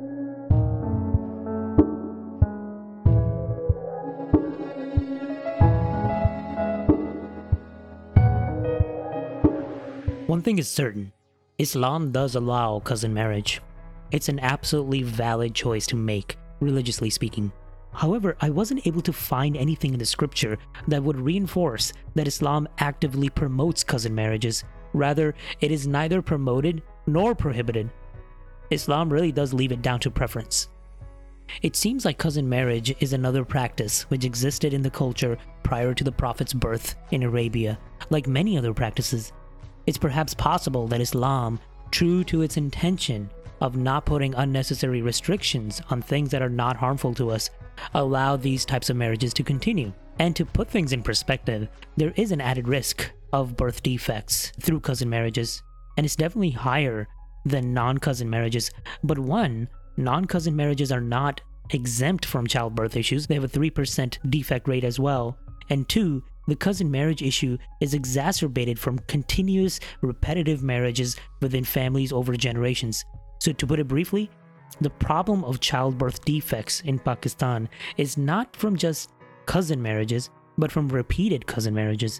One thing is certain: Islam does allow cousin marriage. It's an absolutely valid choice to make, religiously speaking. However, I wasn't able to find anything in the scripture that would reinforce that Islam actively promotes cousin marriages. Rather, it is neither promoted nor prohibited. Islam really does leave it down to preference. It seems like cousin marriage is another practice which existed in the culture prior to the Prophet's birth in Arabia, like many other practices. It's perhaps possible that Islam, true to its intention of not putting unnecessary restrictions on things that are not harmful to us, allow these types of marriages to continue. And to put things in perspective, there is an added risk of birth defects through cousin marriages, and it's definitely higher than non-cousin marriages. But one, non-cousin marriages are not exempt from childbirth issues. They have a three percent defect rate as well. And two, the cousin marriage issue is exacerbated from continuous repetitive marriages within families over generations. So to put it briefly, the problem of childbirth defects in Pakistan is not from just cousin marriages, but from repeated cousin marriages.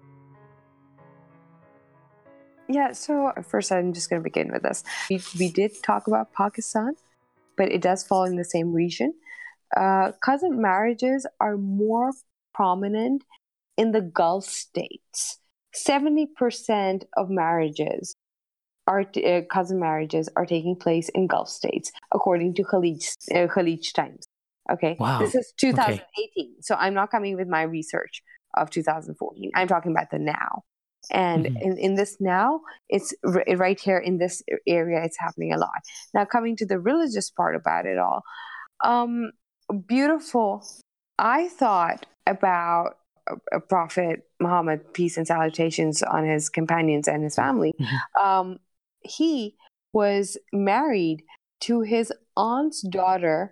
Yeah, so first I'm just going to begin with this. We, we did talk about Pakistan, but it does fall in the same region. Uh, cousin marriages are more prominent in the Gulf states. seventy percent of marriages are uh, cousin marriages are taking place in Gulf states, according to Khalij, uh, Khalij Times. Okay, Wow. This is two thousand eighteen, Okay. so I'm not coming with my research of two thousand fourteen. I'm talking about the now. And Mhm. in, in this now, it's r- right here in this area, it's happening a lot. Now, coming to the religious part about it all, um, beautiful. I thought about a Prophet Muhammad, peace and salutations on his companions and his family. Mhm. Um, he was married to his aunt's daughter,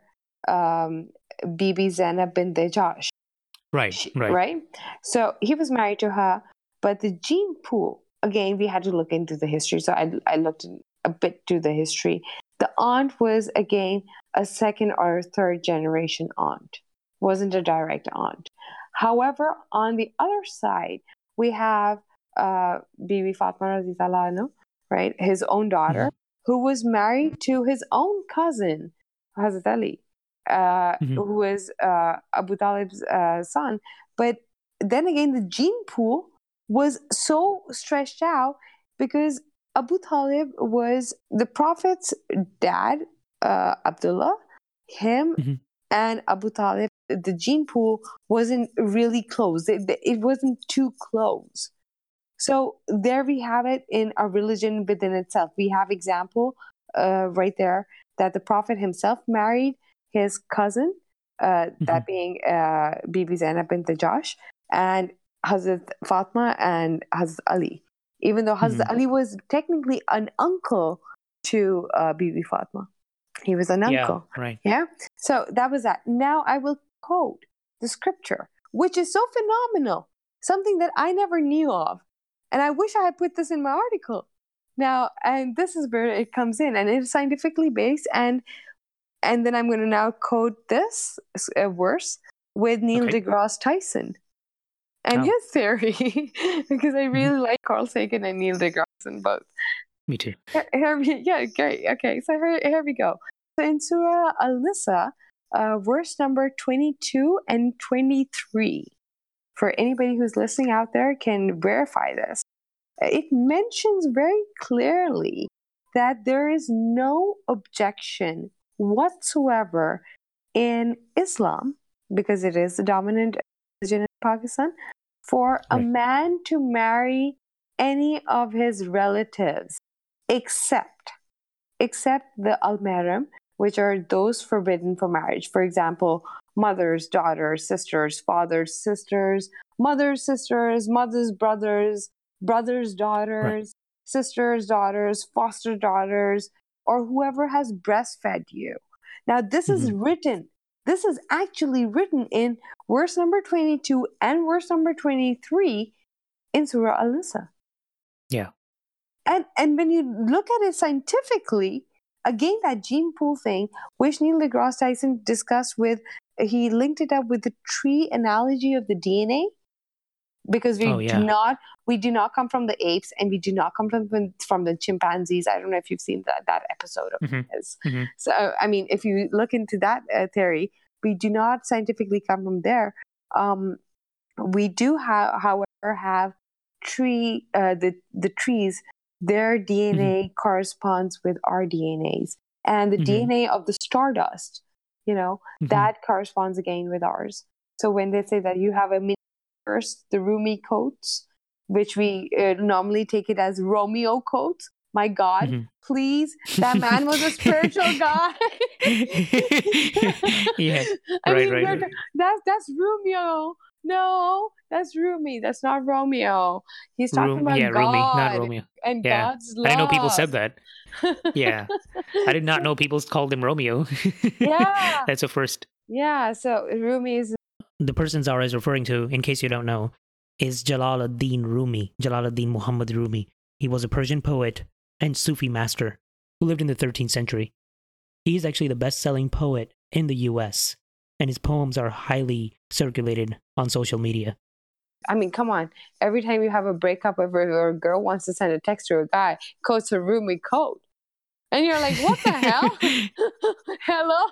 um, Bibi Zainab bint Jash. Right, She- right. right? So he was married to her, but the gene pool, again, we had to look into the history. So I, I looked a bit to the history. The aunt was, again, a second or third generation aunt, wasn't a direct aunt. However, on the other side, we have uh, Bibi Fatma radhiyallahu anha, right, his own daughter, who was married to his own cousin, Hazrat Ali, uh, Mhm. who was uh, Abu Talib's uh, son. But then again, the gene pool was so stretched out because Abu Talib was the Prophet's dad, uh, Abdullah, him, Mhm. and Abu Talib. The gene pool wasn't really close. It, it wasn't too close. So there we have it in a religion within itself. We have example uh, right there that the Prophet himself married his cousin, uh, that being uh, Bibi Zainab bint Jash, and Hazrat Fatma and Hazrat Ali. Even though Hazrat Mhm. Ali was technically an uncle to uh, Bibi Fatma. He was an Yeah, uncle. right. Yeah. So that was that. Now I will quote the scripture, which is so phenomenal, something that I never knew of. And I wish I had put this in my article. Now, and this is where it comes in, and it's scientifically based. And and then I'm going to now quote this uh, verse with Neil Okay. deGrasse Tyson and Oh. his theory, because I really like Carl Sagan and Neil deGrasse Tyson both. Me too. Here, here we, yeah, great. Okay, so here, here we go. So in Surah Al-Nisa, uh, verse number twenty-two and twenty-three, for anybody who's listening out there can verify this, it mentions very clearly that there is no objection whatsoever in Islam, because it is the dominant religion in Pakistan, for a Right. man to marry any of his relatives except except the al-mahram, which are those forbidden for marriage. For example, mothers, daughters, sisters, fathers, sisters, mothers, sisters, mothers, brothers, brothers, daughters, sisters, daughters, foster daughters, or whoever has breastfed you. Now, this is Mhm. written, this is actually written in verse number twenty-two and verse number twenty-three in Surah Al-Nisa. Yeah. And and when you look at it scientifically, again, that gene pool thing, which Neil deGrasse Tyson discussed with, he linked it up with the tree analogy of the D N A, because we Oh, yeah. do not we do not come from the apes, and we do not come from from the chimpanzees. I don't know if you've seen that that episode of Mhm. his. Mhm. So I mean, if you look into that uh, theory, we do not scientifically come from there. Um, we do have, however, have tree uh, the the trees. Their D N A corresponds with our D N As, and the Mhm. D N A of the stardust, you know, Mhm. that corresponds again with ours. So when they say that you have a mini universe, the Rumi codes, which we uh, normally take it as Romeo codes. My God, Mhm. please, that man was a spiritual guy. Yeah. I Right, mean, right, we're- right. that's that's Romeo. No, that's Rumi. That's not Romeo. He's talking Room, about yeah, Rumi, not God Romeo. and Yeah. God's love. I didn't know people said that. Yeah. I did not know people called him Romeo. Yeah. That's a first. Yeah, so Rumi is The person Zara is referring to, in case you don't know, is Jalaluddin Rumi, Jalaluddin Muhammad Rumi. He was a Persian poet and Sufi master who lived in the thirteenth century. He is actually the best-selling poet in the U S, and his poems are highly circulated on social media. I mean, come on. Every time you have a breakup or or a girl wants to send a text to a guy, quotes a Rumi quote. And you're like, what the hell? Hello?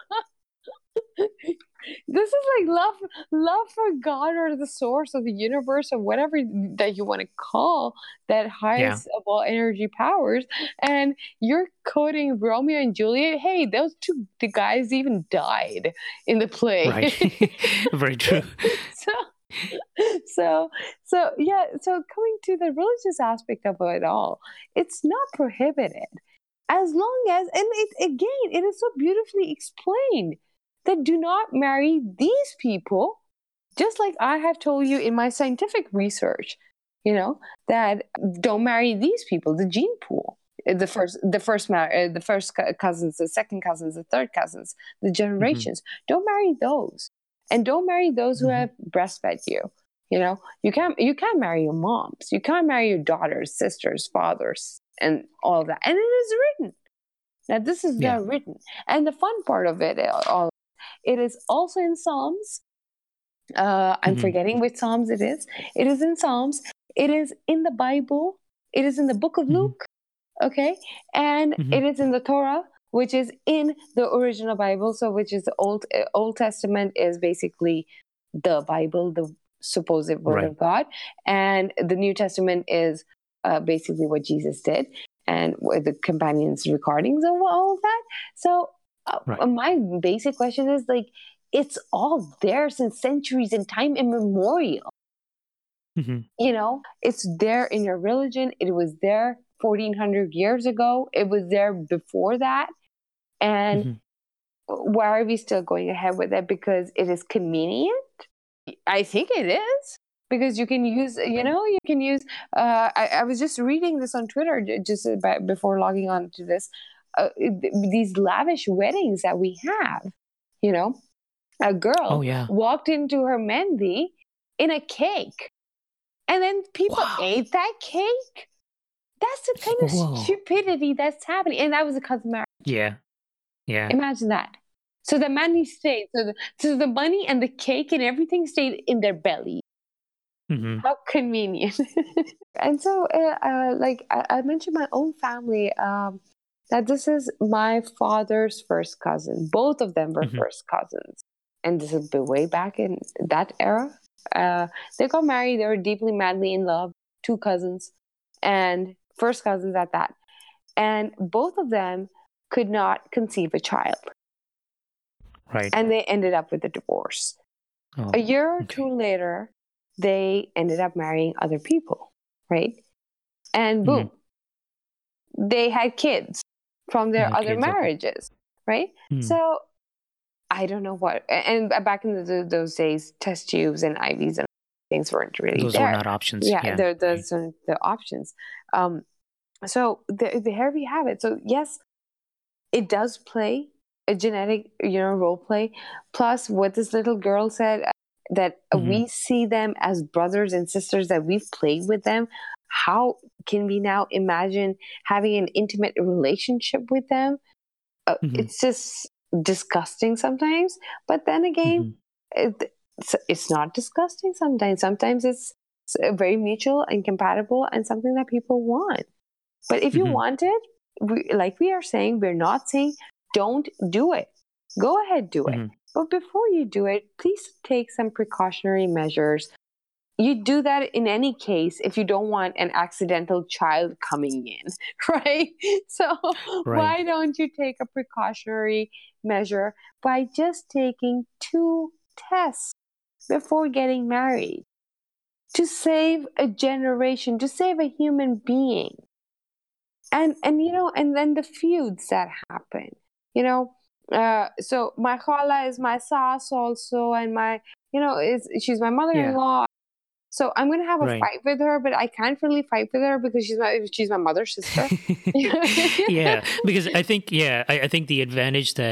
This is like love love for God or the source of the universe or whatever that you want to call that highest yeah. of all energy powers. And you're quoting Romeo and Juliet. Hey, those two the guys even died in the play. Right. Very true. so so so yeah, so coming to the religious aspect of it all, it's not prohibited. As long as, and it again, it is so beautifully explained that do not marry these people, just like I have told you in my scientific research, you know, that don't marry these people, the gene pool, the first, the first, mar- uh, the first cousins, the second cousins, the third cousins, the generations. Mm-hmm. Don't marry those, and don't marry those who mm-hmm. have breastfed you. You know, you can't, you can't marry your moms, you can't marry your daughters, sisters, fathers, and all that. And it is written. Now, this is yeah. there written, and the fun part of it all. It is also in Psalms. Uh, I'm mm-hmm. forgetting which Psalms it is. It is in Psalms. It is in the Bible. It is in the book of mm-hmm. Luke. Okay. And mm-hmm. it is in the Torah, which is in the original Bible. So, which is the Old, uh, Old Testament is basically the Bible, the supposed word right. of God. And the New Testament is uh, basically what Jesus did and the companions' recordings of all of that. So, Uh, right. my basic question is like, it's all there since centuries and time immemorial. Mm-hmm. You know, it's there in your religion. It was there fourteen hundred years ago. It was there before that. And mm-hmm. why are we still going ahead with it? Because it is convenient? I think it is. Because you can use, you know, you can use, uh, I, I was just reading this on Twitter just about, before logging on to this. Uh, these lavish weddings that we have, you know, a girl oh, yeah. walked into her mehndi in a cake, and then people wow. ate that cake. That's the kind of Whoa. stupidity that's happening, and that was a cousin marriage. Yeah, yeah. Imagine that. So the money stayed. So the so the money and the cake and everything stayed in their belly. Mm-hmm. How convenient. And so, uh, uh, like I, I mentioned, my own family. Um, That this is my father's first cousin. Both of them were mm-hmm. first cousins. And this is way back in that era. Uh, they got married. They were deeply, madly in love. Two cousins. And first cousins at that. And both of them could not conceive a child. Right. And they ended up with a divorce. Oh, a year or okay. two later, they ended up marrying other people. Right? And boom. Mm-hmm. They had kids from their yeah, other marriages, up. right? Hmm. So I don't know what. And back in the, those days, test tubes and I Vs and things weren't really those there. Those were not options. Yeah, yeah. they're, those are the options. Um, so the, the, here we have it. So yes, it does play a genetic, you know, role play. Plus, what this little girl said, that mm-hmm. we see them as brothers and sisters, that we've played with them. How can we now imagine having an intimate relationship with them? Uh, mm-hmm. It's just disgusting sometimes. But then again, mm-hmm. it, it's, it's not disgusting sometimes. Sometimes it's, it's very mutual and compatible and something that people want. But if you mm-hmm. want it, we, like we are saying, we're not saying don't do it. Go ahead, do it. Mm-hmm. But before you do it, please take some precautionary measures. You do that in any case if you don't want an accidental child coming in, right? So right. why don't you take a precautionary measure by just taking two tests before getting married to save a generation, to save a human being? And, and you know, and then the feuds that happen, you know, uh, so my khala is my sas also, and my, you know, is she's my mother-in-law. Yeah. So I'm going to have a right. fight with her, but I can't really fight with her because she's my she's my mother's sister. Yeah, because I think yeah, I, I think the advantage that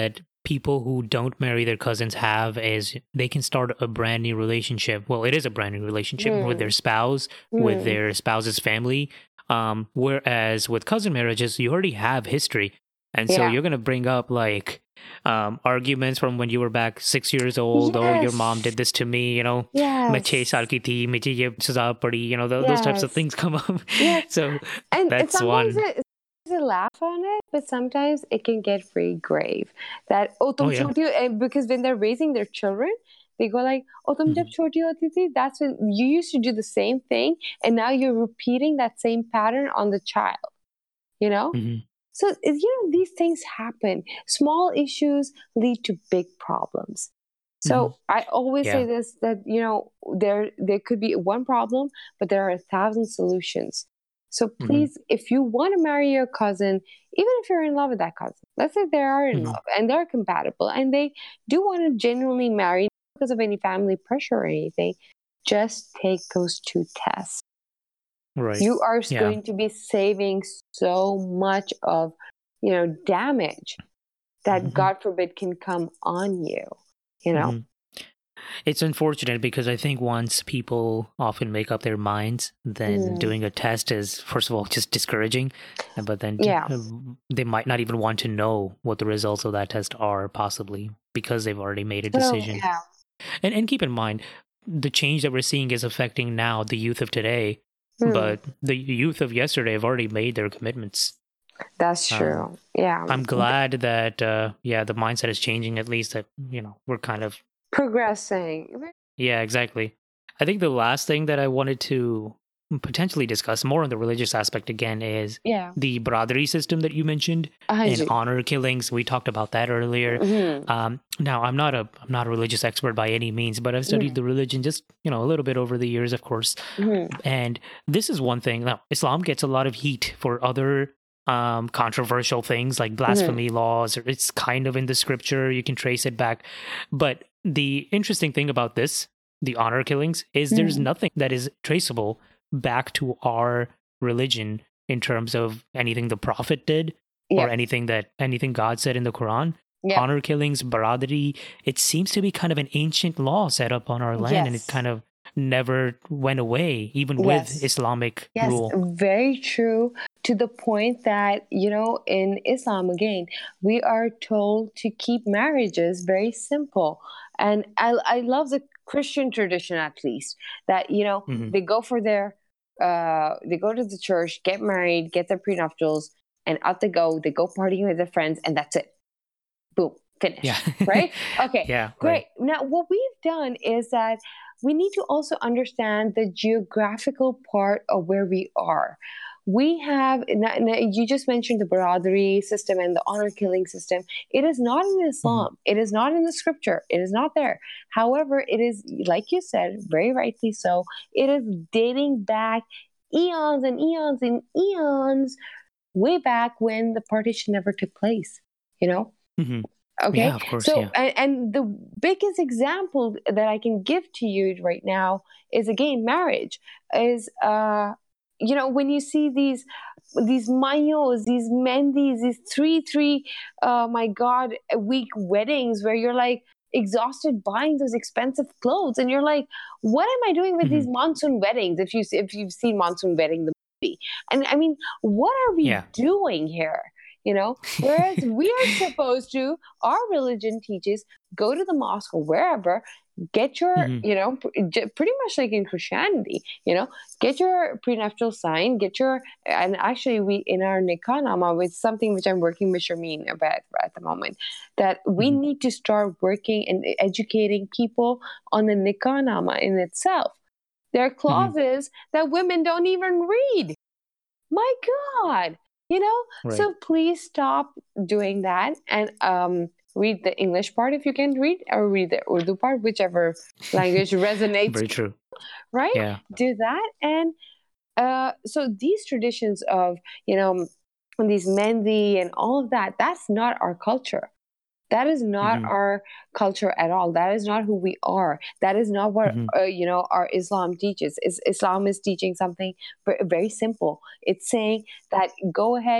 people who don't marry their cousins have is they can start a brand new relationship. Well, it is a brand new relationship Mm. with their spouse, with Mm. their spouse's family. Um, whereas with cousin marriages, you already have history. And so Yeah. you're going to bring up like um, arguments from when you were back six years old. Oh, your mom did this to me, you know. मैं छह Yes. साल की थी, मुझे ये सजा पड़ी, you know, th- those types of Yes. things come up. Yes. So And, and that's sometimes one. it, it's a laugh on it, but sometimes it can get very grave. That oh, tum Oh, yeah. choti ho, and because when they're raising their children, they go like, oh, tum jab Mhm. choti hoti thi, that's when you used to do the same thing, and now you're repeating that same pattern on the child. You know. Mhm. So it- you know these things happen. Small issues lead to big problems. So Mhm. I always say Yeah. this, that you know there there could be one problem, but there are a thousand solutions. So Mhm. please, if you want to marry your cousin, even if you're in love with that cousin, let's say they are in Mhm. love and they're compatible and they do want to genuinely marry, not because of any family pressure or anything, just take those two tests. Right. You are Yeah. going to be saving so much of, you know, damage that Mhm. God forbid can come on you, you know? Mhm. It's unfortunate because I think once people often make up their minds, then Mm. doing a test is, first of all, just discouraging. and- But then Yeah. uh, they might not even want to know what the results of that test are, possibly, because they've already made a So, decision. yeah. And, and keep in mind, the change that we're seeing is affecting now the youth of today, Hmm. but the youth of yesterday have already made their commitments. That's Um, true. yeah. I'm glad that, uh, yeah, the mindset is changing, at least that, you know, we're kind of Progressing. Yeah, exactly. I think the last thing that I wanted to potentially discuss more on the religious aspect again is Yeah. the Bradari system that you mentioned I and do. honor killings. We talked about that earlier. Mhm. Um, now, I'm not a I'm not a religious expert by any means, but I've studied Mhm. the religion just you know a little bit over the years, of course. Mhm. And this is one thing. Now, Islam gets a lot of heat for other um, controversial things like blasphemy laws. Or it's kind of in the scripture. You can trace it back. But the interesting thing about this, the honor killings, is there's Mhm. nothing that is traceable back to our religion in terms of anything the prophet did or Yeah. anything that anything God said in the Quran. Yeah. Honor killings, baradari, it seems to be kind of an ancient law set up on our land, and it Yes. kind of never went away, even Yes. with Islamic Yes, rule. very true. To the point that, you know, in Islam, again, we are told to keep marriages very simple. And I, I love the Christian tradition, at least, that, you know, Mhm. they go for their, uh, they go to the church, get married, get their prenuptials, and out they go. They go partying with their friends, and that's it. Boom, finish. Yeah. Right? Okay, Yeah. great. Now, what we've done is that we need to also understand the geographical part of where we are. We have, you just mentioned the Baradari system and the honor killing system. It is not in Islam. Mm-hmm. It is not in the scripture. It is not there. However, it is, like you said, very rightly so, it is dating back eons and eons and eons, way back when the partition never took place, you know? Mm-hmm. Okay. Yeah, of course. So, yeah. and, and the biggest example that I can give to you right now is, again, marriage. Is uh, you know, when you see these these mayos, these mendis, these three three, uh, my God, week weddings where you're like exhausted buying those expensive clothes, and you're like, what am I doing with mm-hmm. these monsoon weddings? If you if you've seen Monsoon Wedding, the movie, and I mean, what are we yeah. doing here? You know, whereas we are supposed to, our religion teaches, go to the mosque or wherever, get your, mm-hmm. you know, pretty much like in Christianity, you know, get your prenuptial sign, get your, and actually we, in our nikah nama, with something which I'm working with Sharmeen about at the moment, that we mm-hmm. need to start working and educating people on the nikah nama in itself. There are clauses mm-hmm. that women don't even read. My God. You know, right. So please stop doing that and um, read the English part if you can read, or read the Urdu part, whichever language resonates. Very true. Right? Yeah. Do that. And uh, so these traditions of, you know, these mehndi and all of that, that's not our culture. That is not mm-hmm. our culture at all. That is not who we are. That is not what, mm-hmm. uh, you know, our Islam teaches. Is Islam is teaching something very simple. It's saying that go ahead,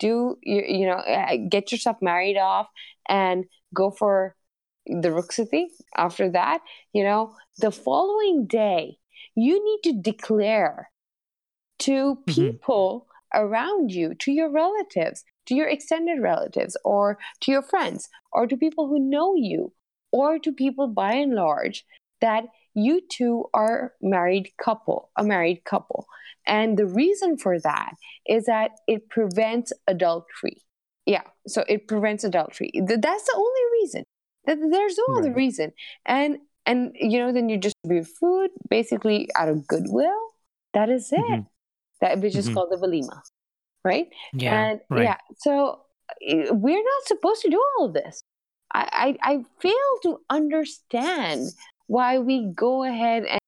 do you, you know uh, get yourself married off and go for the rukhsati. After that, you know, the following day, you need to declare to people mm-hmm. around you, to your relatives, to your extended relatives, or to your friends, or to people who know you, or to people by and large, that you two are married couple, a married couple. And the reason for that is that it prevents adultery. Yeah, so it prevents adultery. That's the only reason. There's no right. other reason. And, and you know, then you distribute food, basically out of goodwill. That is it. Mm-hmm. That which is mm-hmm. called the walima, right? Yeah, and right. yeah, so we're not supposed to do all of this. I, I, I fail to understand why we go ahead and,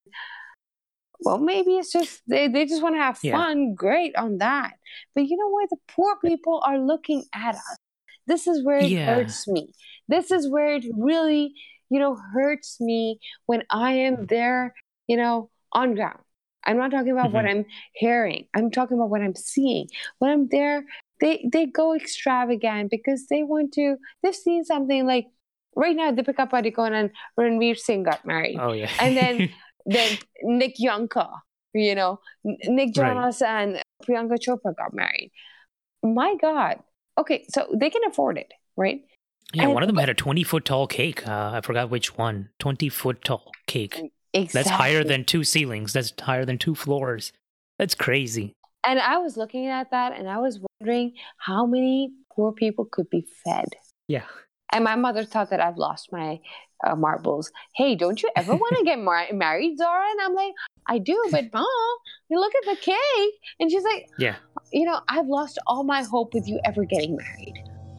well, maybe it's just they, they just want to have fun. Yeah. Great on that. But you know what? The poor people are looking at us. This is where it yeah. hurts me. This is where it really, you know, hurts me when I am there, you know, on ground. I'm not talking about mm-hmm. what I'm hearing. I'm talking about what I'm seeing. When I'm there, they, they go extravagant because they want to, they've seen something like, right now, Deepika Padukone and Ranveer Singh got married. Oh, yeah. And then, then Nick Yonka, you know, Nick Jonas right. and Priyanka Chopra got married. My God. Okay, so they can afford it, right? Yeah, and, one of them had a twenty-foot tall cake. Uh, I forgot which one. twenty-foot tall cake. Exactly. That's higher than two ceilings. That's higher than two floors. That's crazy. And I was looking at that and I was wondering how many poor people could be fed. Yeah. And my mother thought that I've lost my uh, marbles. Hey, don't you ever want to get mar- married, Zara? And I'm like, I do, but Mom, you look at the cake. And she's like, yeah, you know, I've lost all my hope with you ever getting married.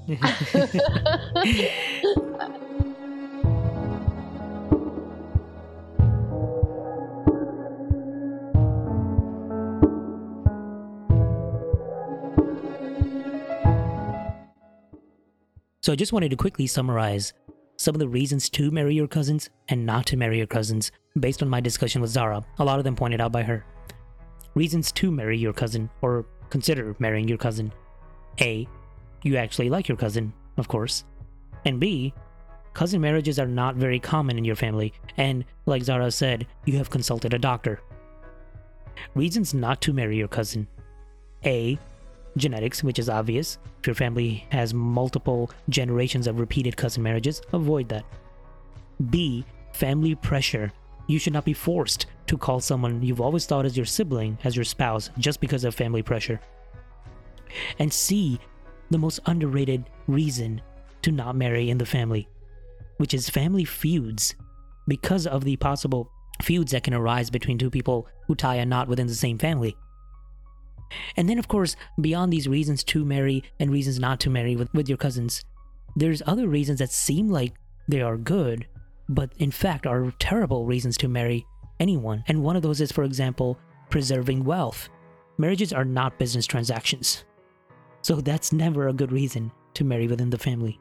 So I just wanted to quickly summarize some of the reasons to marry your cousins and not to marry your cousins based on my discussion with Zara, a lot of them pointed out by her. Reasons to marry your cousin or consider marrying your cousin. A, you actually like your cousin, of course. And B, cousin marriages are not very common in your family, and like Zara said, you have consulted a doctor. Reasons not to marry your cousin. A, genetics, which is obvious. If your family has multiple generations of repeated cousin marriages, avoid that. B, family pressure. You should not be forced to call someone you've always thought as your sibling as your spouse just because of family pressure. And C, the most underrated reason to not marry in the family, which is family feuds, because of the possible feuds that can arise between two people who tie a knot within the same family. And then, of course, beyond these reasons to marry and reasons not to marry with, with your cousins, there's other reasons that seem like they are good, but in fact are terrible reasons to marry anyone. And one of those is, for example, preserving wealth. Marriages are not business transactions. So that's never a good reason to marry within the family.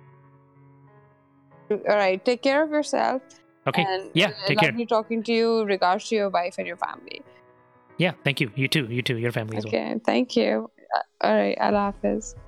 All right, take care of yourself. Okay, and yeah, take care. Lovely talking to you. Regards to your wife and your family. Yeah, thank you. You too. You too. Your family as well. Okay, thank you. All right, Allah Hafiz.